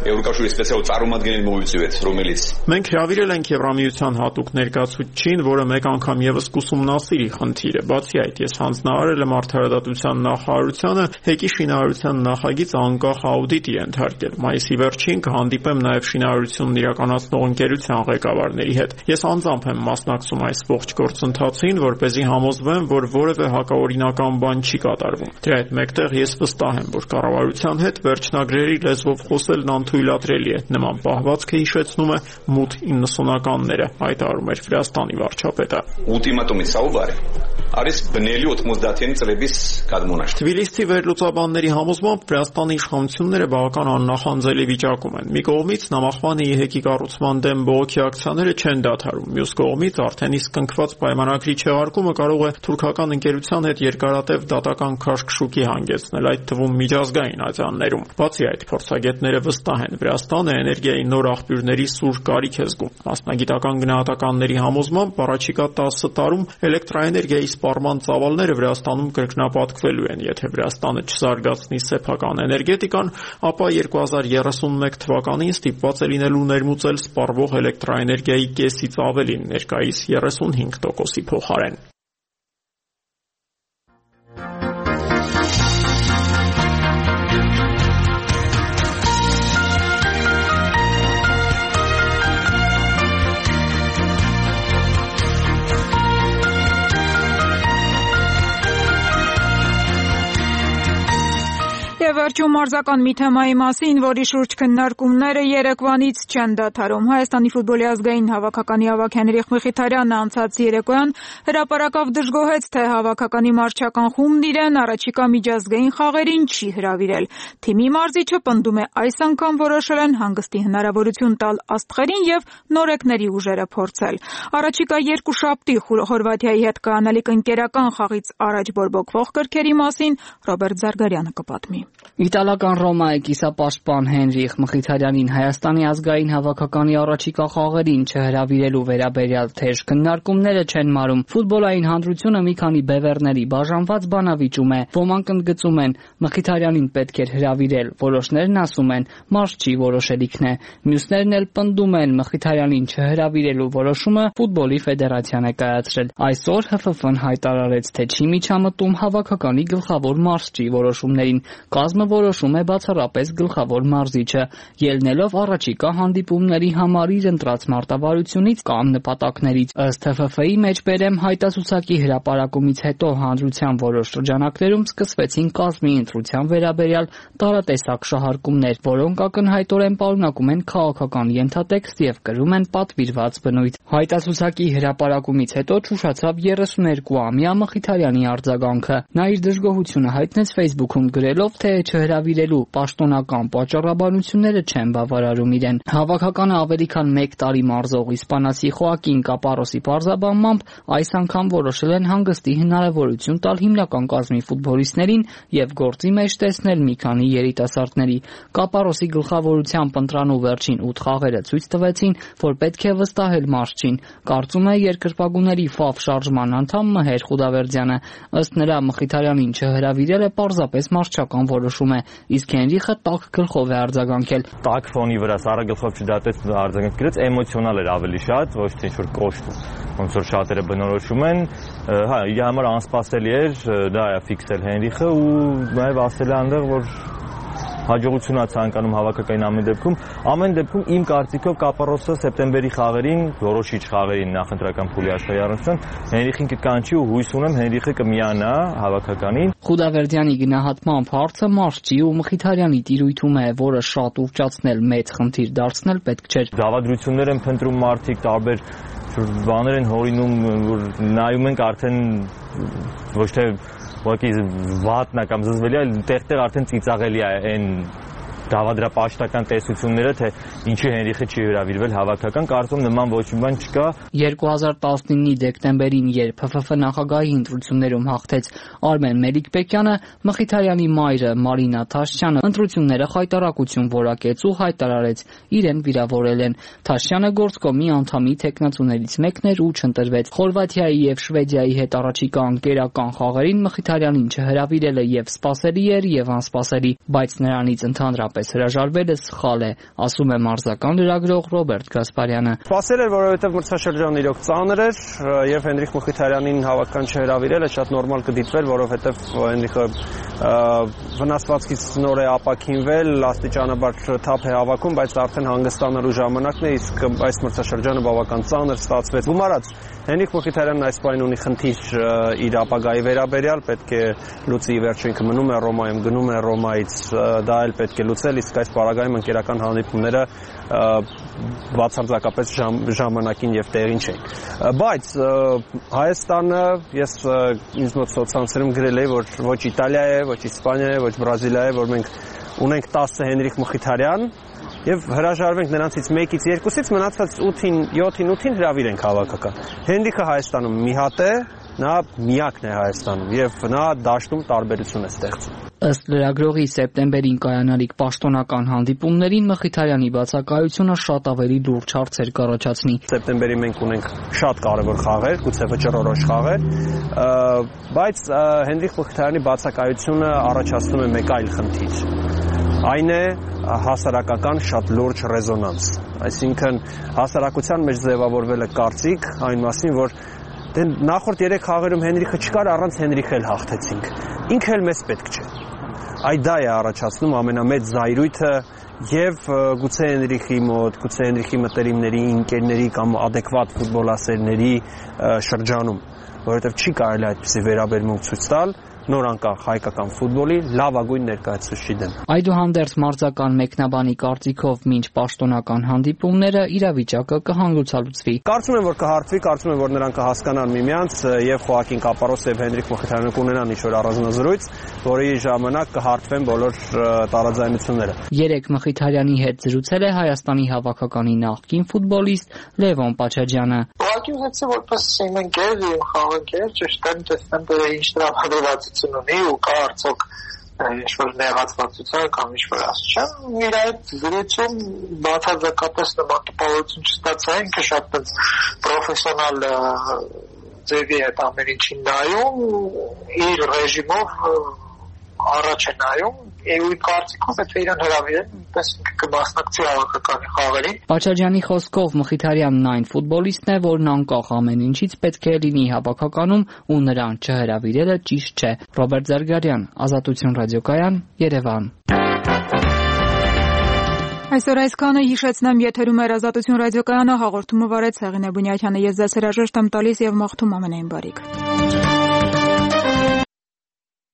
Մենք հրավիրել ենք Եվրամիության հատուկ ներկայացուցիչին, որը մեկ անգամ եւս կուսումնասիրի խնդիրը։ Բացի այդ, ես հանձնարարել եմ Արդարադատության նախարարությանը ՀԵԿ-ի շինարարության նախագիծ անկախ աուդիտի ենթարկել։ Մայիսի վերջին կհանդիպեմ նաեւ շինարարությունն իրականացնող ընկերության ղեկավարների հետ։ Ես անձամբ եմ մասնակցում այս ողջ գործընթացին, որպեսզի համոզվեմ, որ որևէ հակաօրինական բան չի կատարվում։ Դրա հետ մեկտեղ ես վստահ եմ, որ կառավարության հետ վերջնագրերի լեզվով խոսելն անթույլատրելի է։ Նման պահվածքը հիշեցնում է մութ 90-ականները, հայտարարում էր Վրաստանի վարչապետը։ Ультիմատումի საუბარი არის բնելի 80-ին ծրების կազմոնաշտ։ Թբիլիսի վերլուծաբանների համոզմամբ Վրաստանի իշխանությունները բավական աննախանձելի վիճակում են։ Մի կողմից Նամախվանի ԵՀԿ-ի կառուցման դեմ բողոքի ակցիաները չեն դադարում։ Մյուս կողմից արդեն իսկ կնքված պայմանագրի չեղարկումը կարող է թուրքական ընկերության հետ երկարատև դատական քաշքշուկի հանգեցնել, այդ թվում միջազգային ատյաններում։ Բացի այդ, փորձագետները վստահ են, Վրաստանը էներգիայի նոր աղբյուրների սուր կարիք է զգում։ Մասնագիտական գնահատականների համոզմամբ առաջիկա 10 տարում էլեկտրաէներգիայի սպառման ծավալները Վրաստանում կրկնապատկվելու են։ Եթե Վրաստանը չզարգացնի սեփական էներգետիկան, ապա 2031 թվականին ստիպված է լինելու ներմուծել սպառվող էլեկտրաէներգիայի կեսից ավելին, ներկայիս 35%-ի փոխարեն։ Վերջում մարզական մի թեմայի մասին, որի շուրջ քննարկումները երեկվանից չեն դադարում։ Հայաստանի ֆուտբոլի ազգային հավաքականի հավաքյան Երիխ Մխիթարյանը անցած երեկոյան հրապարակավ դժգոհեց, թե հավաքականի մարզչական խումբն իրեն առաջիկա միջազգային խաղերին չի հրավիրել։ Թիմի մարզիչը պնդում է, այս անգամ որոշել են հանգստի հնարավորություն տալ աստղերին եւ նորեկների ուժերը փորձել։ Առաջիկա երկուշաբթի Խորվաթիայի հետ կանալիք ընկերական խաղից առաջ բորբոքվող կրքերի մասին Ռոբերտ Զարգարյանը կպատմի։ Իտալական Ռոմայի կիսապաշտպան Հենրիխ Մխիթարյանին Հայաստանի ազգային հավաքականի առաջիկա խաղերին չհրավիրելու վերաբերյալ թեժ քննարկումները չեն մարում։ Ֆուտբոլային հանրությունը մի քանի բևեռների բաժանված բանավիճում է։ Ոմանք ընդգծում են Մխիթարյանին պետք էր հրավիրել, որոշներն ասում են մարզչի որոշելիքն է։ Մյուսներն էլ պնդում են Մխիթարյանին չհրավիրելու որոշումը ֆուտբոլի ֆեդերացիան է կայացրել։ Այսօր ՀՖՖ-ն հայտարարեց, թե չի միջամտում հավաքականի գլխավոր մարզչի որոշումներին։ Կազմը որոշում է բացառապես գլխավոր մարզիչը, ելնելով առաջիկա հանդիպումների համար իր ընտրած մարտավարությունից կամ նպատակներից։ Ըստ ՀՖՖ-ի մեջբերեմ հայտացուցակի հրապարակումից հետո հանրության որոշ շրջանակներում սկսվեցին կազմի ընտրության վերաբերյալ տարատեսակ շահարկումներ, որոնք ակնհայտորեն պարունակում են քաղաքական ենթատեքստ եւ կրում են պատվիրված բնույթ։ Հայտացուցակի հրապարակումից հետո ճուշացավ 32-ամյա Մխիթարյանի արձագանքը։ Նա իր դժգոհությունը հայտնեց Facebook-ում գրելով, թե չհրավիրելու պաշտոնական պատճառաբանությունները չեն բավարարում իրեն։ Հավաքականը ավելի քան 1 տարի մարզող իսպանացի Խոակին Կապարոսի պարզաբանմամբ այս անգամ որոշել են հանգստի հնարավորություն տալ հիմնական կազմի ֆուտբոլիստներին եւ գործի մեջ տեսնել մի քանի երիտասարդների։ Կապարոսի գլխավորությամբ ընտրանու վերջին 8 խաղերը ցույց տվեցին, որ պետք է վստահել մարզչին, կարծում է երկրպագուների ՖԱՎ շարժման անդամ Մհեր Խուդավերդյանը։ Ըստ նրա Մխիթարյանին չհրավիրելը պարզապես մարզչական որոշում է, իսկ Հենրիխը տաք գլխով է արձագանքել։ Տաք ֆոնի վրա սառը գլխով չդատեց արձագանք գրեց, էմոցիոնալ էր ավելի շատ, ոչ թե ինչ-որ կոշտ, ոնց որ շատերը բնորոշում են։ Հա, իր համար անսպասելի էր, դա է ֆիքսել Հենրիխը ու նաև ասել է այնտեղ, որ հաջողություն է ցանկանում հավաքակային ամեն դեպքում իմ կարծիքով Կապարոսը սեպտեմբերի խաղերին, որոշիչ խաղերին նախընտրական փուլի աշխարհի առնչությամբ Հենրիխին կկանչի ու հույս ունեմ Հենրիխը կմիանա հավաքականին։ Խուդավերդյանի գնահատմամբ հարցը մարզչի ու Մխիթարյանի տիրույթում է, որը շատ ուռճացնել մեծ խնդիր դարձնել պետք չէր։ Դավադրություններ են փնտրում մարդիկ, տարբեր բաներ են հորինում, որ նայում ենք արդեն ոչ թե ուղղակի վատնա կամ զզվելի է, տեղ-տեղ արդեն ծիծաղելի է այն դավադրապաշտական տեսությունները, թե ինչի Հենրիխը չի հրավիրվել հավաքական, կարծում նման ոչ մի բան չկա։ 2019-ի դեկտեմբերին, երբ ՀՖՖ նախագահի ընտրություններում հաղթեց Արմեն Մելիքբեկյանը, Մխիթարյանի մայրը Մարինա Թաշյանը ընտրությունները խայտառակություն որակեց ու հայտարարեց իրեն վիրավորել են։ Թաշյանը գործկոմի անդամի թեկնածուներից մեկն էր ու չընտրվեց։ Խորվաթիայի եւ Շվեդիայի հետ առաջիկա անկերական խաղերին Մխիթարյանին չհրավիրելը եւ սպասելի էր եւ անսպասելի, բայց նրանից ընդհանրապես հրաժարվելը սխալ է, ասում է մարզական լրագրող Ռոբերտ Գասպարյանը։ Սպասել էր, որովհետև մրցաշրջանն իրոք ծանր էր եւ Հենրիխ Մխիթարյանին հավաքական չհրավիրելը շատ նորմալ կդիտվեր, որովհետև Հենրիխը վնասվածքից նոր է ապաքինվել, աստիճանաբար թափ է հավաքում, բայց արդեն հանգստանալու ժամանակն է, իսկ այս մրցաշրջանը բավական ծանր ստացվեց։ Գումարած Հենրիխ Մխիթարյանն այս պահին ունի խնդիր իր ապագայի վերաբերյալ, պետք է լուծի, վերջը ինքը մնում է Ռոմայում, գնում է Ռոմայից, դա էլ պետք է լուծել, իսկ այս պարագայում ընկերական հանդիպումները բացարձակապես ժամանակին եւ տեղին չեն։ Բայց Հայաստանը, ես ինձ մոտ սոցցանցերում գրել եմ, որ ոչ Իտալիա է, ոչ Իսպանիա է, ոչ Բրազիլիա է, որ մենք ունենք 10 Հենրիխ Մխիթարյան եւ հրաժարվենք նրանցից 1-ից 2-ից, մնացած 8-ին, 7-ին, 8-ին հրավիրենք հավաքական։ Հենրիխը Հայաստանում մի հատ է, նա միակն է Հայաստանում եւ նա դաշտում տարբերություն է ստեղծում։ Ըստ լրագրողի սեպտեմբերին կայանալիք պաշտոնական հանդիպումներին Մխիթարյանի բացակայությունը շատ ավելի լուրջ հարցեր կառաջացնի։ Սեպտեմբերի մենք ունենք շատ կարևոր խաղեր, գուցե վճռորոշ խաղեր, բայց Հենրիխ Մխիթարյանի բացակայությունը առաջացնում է մեկ այլ խնդիր։ Այն է հասարակական շատ լուրջ ռեզոնանս։ Այսինքն հասարակության մեջ ձևավորվել է կարծիք այն մասին, որ նախորդ 3 խաղերում Հենրիխը չկար, առանց Հենրիխը էլ հաղթեցինք։ Ինքը էլ մեզ պետք չէ։ Այդ դա է առաջացնում ամենամեծ զայրույթը եւ գուցե Հենրիխի մոտ, գուցե Հենրիխի մտերիմների, ընկերների կամ adekvat ֆուտբոլասերների շրջանում, որովհետեւ չի կարելի այդպիսի վերաբերմունք ցույց տալ նոր անկախ հայկական ֆուտբոլի լավագույն ներկայացուցիչի դեմ։ Այդուհանդերձ մարզական մեկնաբանի կարծիքով մինչ պաշտոնական հանդիպումները իրավիճակը կհանգուցալուծվի։ Կարծում եմ, որ կհարթվի, կարծում եմ, որ նրանք կհասկանան միմյանց եւ Խոակին Կապարոսը եւ Հենրիխ Մխիթարյանը կունենան ինչ-որ առանձնազրույց, որի ժամանակ կհարթվեն բոլոր տարաձայնությունները։ 3 Մխիթարյանի հետ զրուցել է Հայաստանի հավաքականի նախկին ֆուտբոլիստ Լևոն Պաչաջյանը։ Ուղղակի ուզեցի որպես իմ ընկեր եւ խաղընկեր ճշտեմ տեսնեմ թե ինչ տրամադրվածություն ունի ու կա արդյոք ինչ-որ նեղացվածության կամ ինչ-որ ասում չեմ, իր այդ զրույցում բացարձակապես նման տպավորություն չստացա, ինքը շատ պրոֆեսիոնալ ձևի հետ ամեն ինչին նայում, իր ռեժիմով առաջ է նայում, ու կարծիքով պետք է իրան հրավիրեն, պես ինքը կմասնակցի հավաքականի խաղերին։ Պաչաջյանի խոսքով Մխիթարյանն այն ֆուտբոլիստն է, որն անկախ ամեն ինչից պետք է լինի հավաքականում ու նրան չհրավիրելը ճիշտ չէ։ Ռոբերտ Զարգարյան, Ազատություն ռադիոկայան, Երևան։ Այսօր այսքանը հիշեցնեմ, եթերում էր Ազատություն ռադիոկայանը, հաղորդումը վարեց Հեղինե Բունյակյանը, ես ձեզ հրաժեշտ եմ տալիս եւ մաղթում ամենայն բարիք։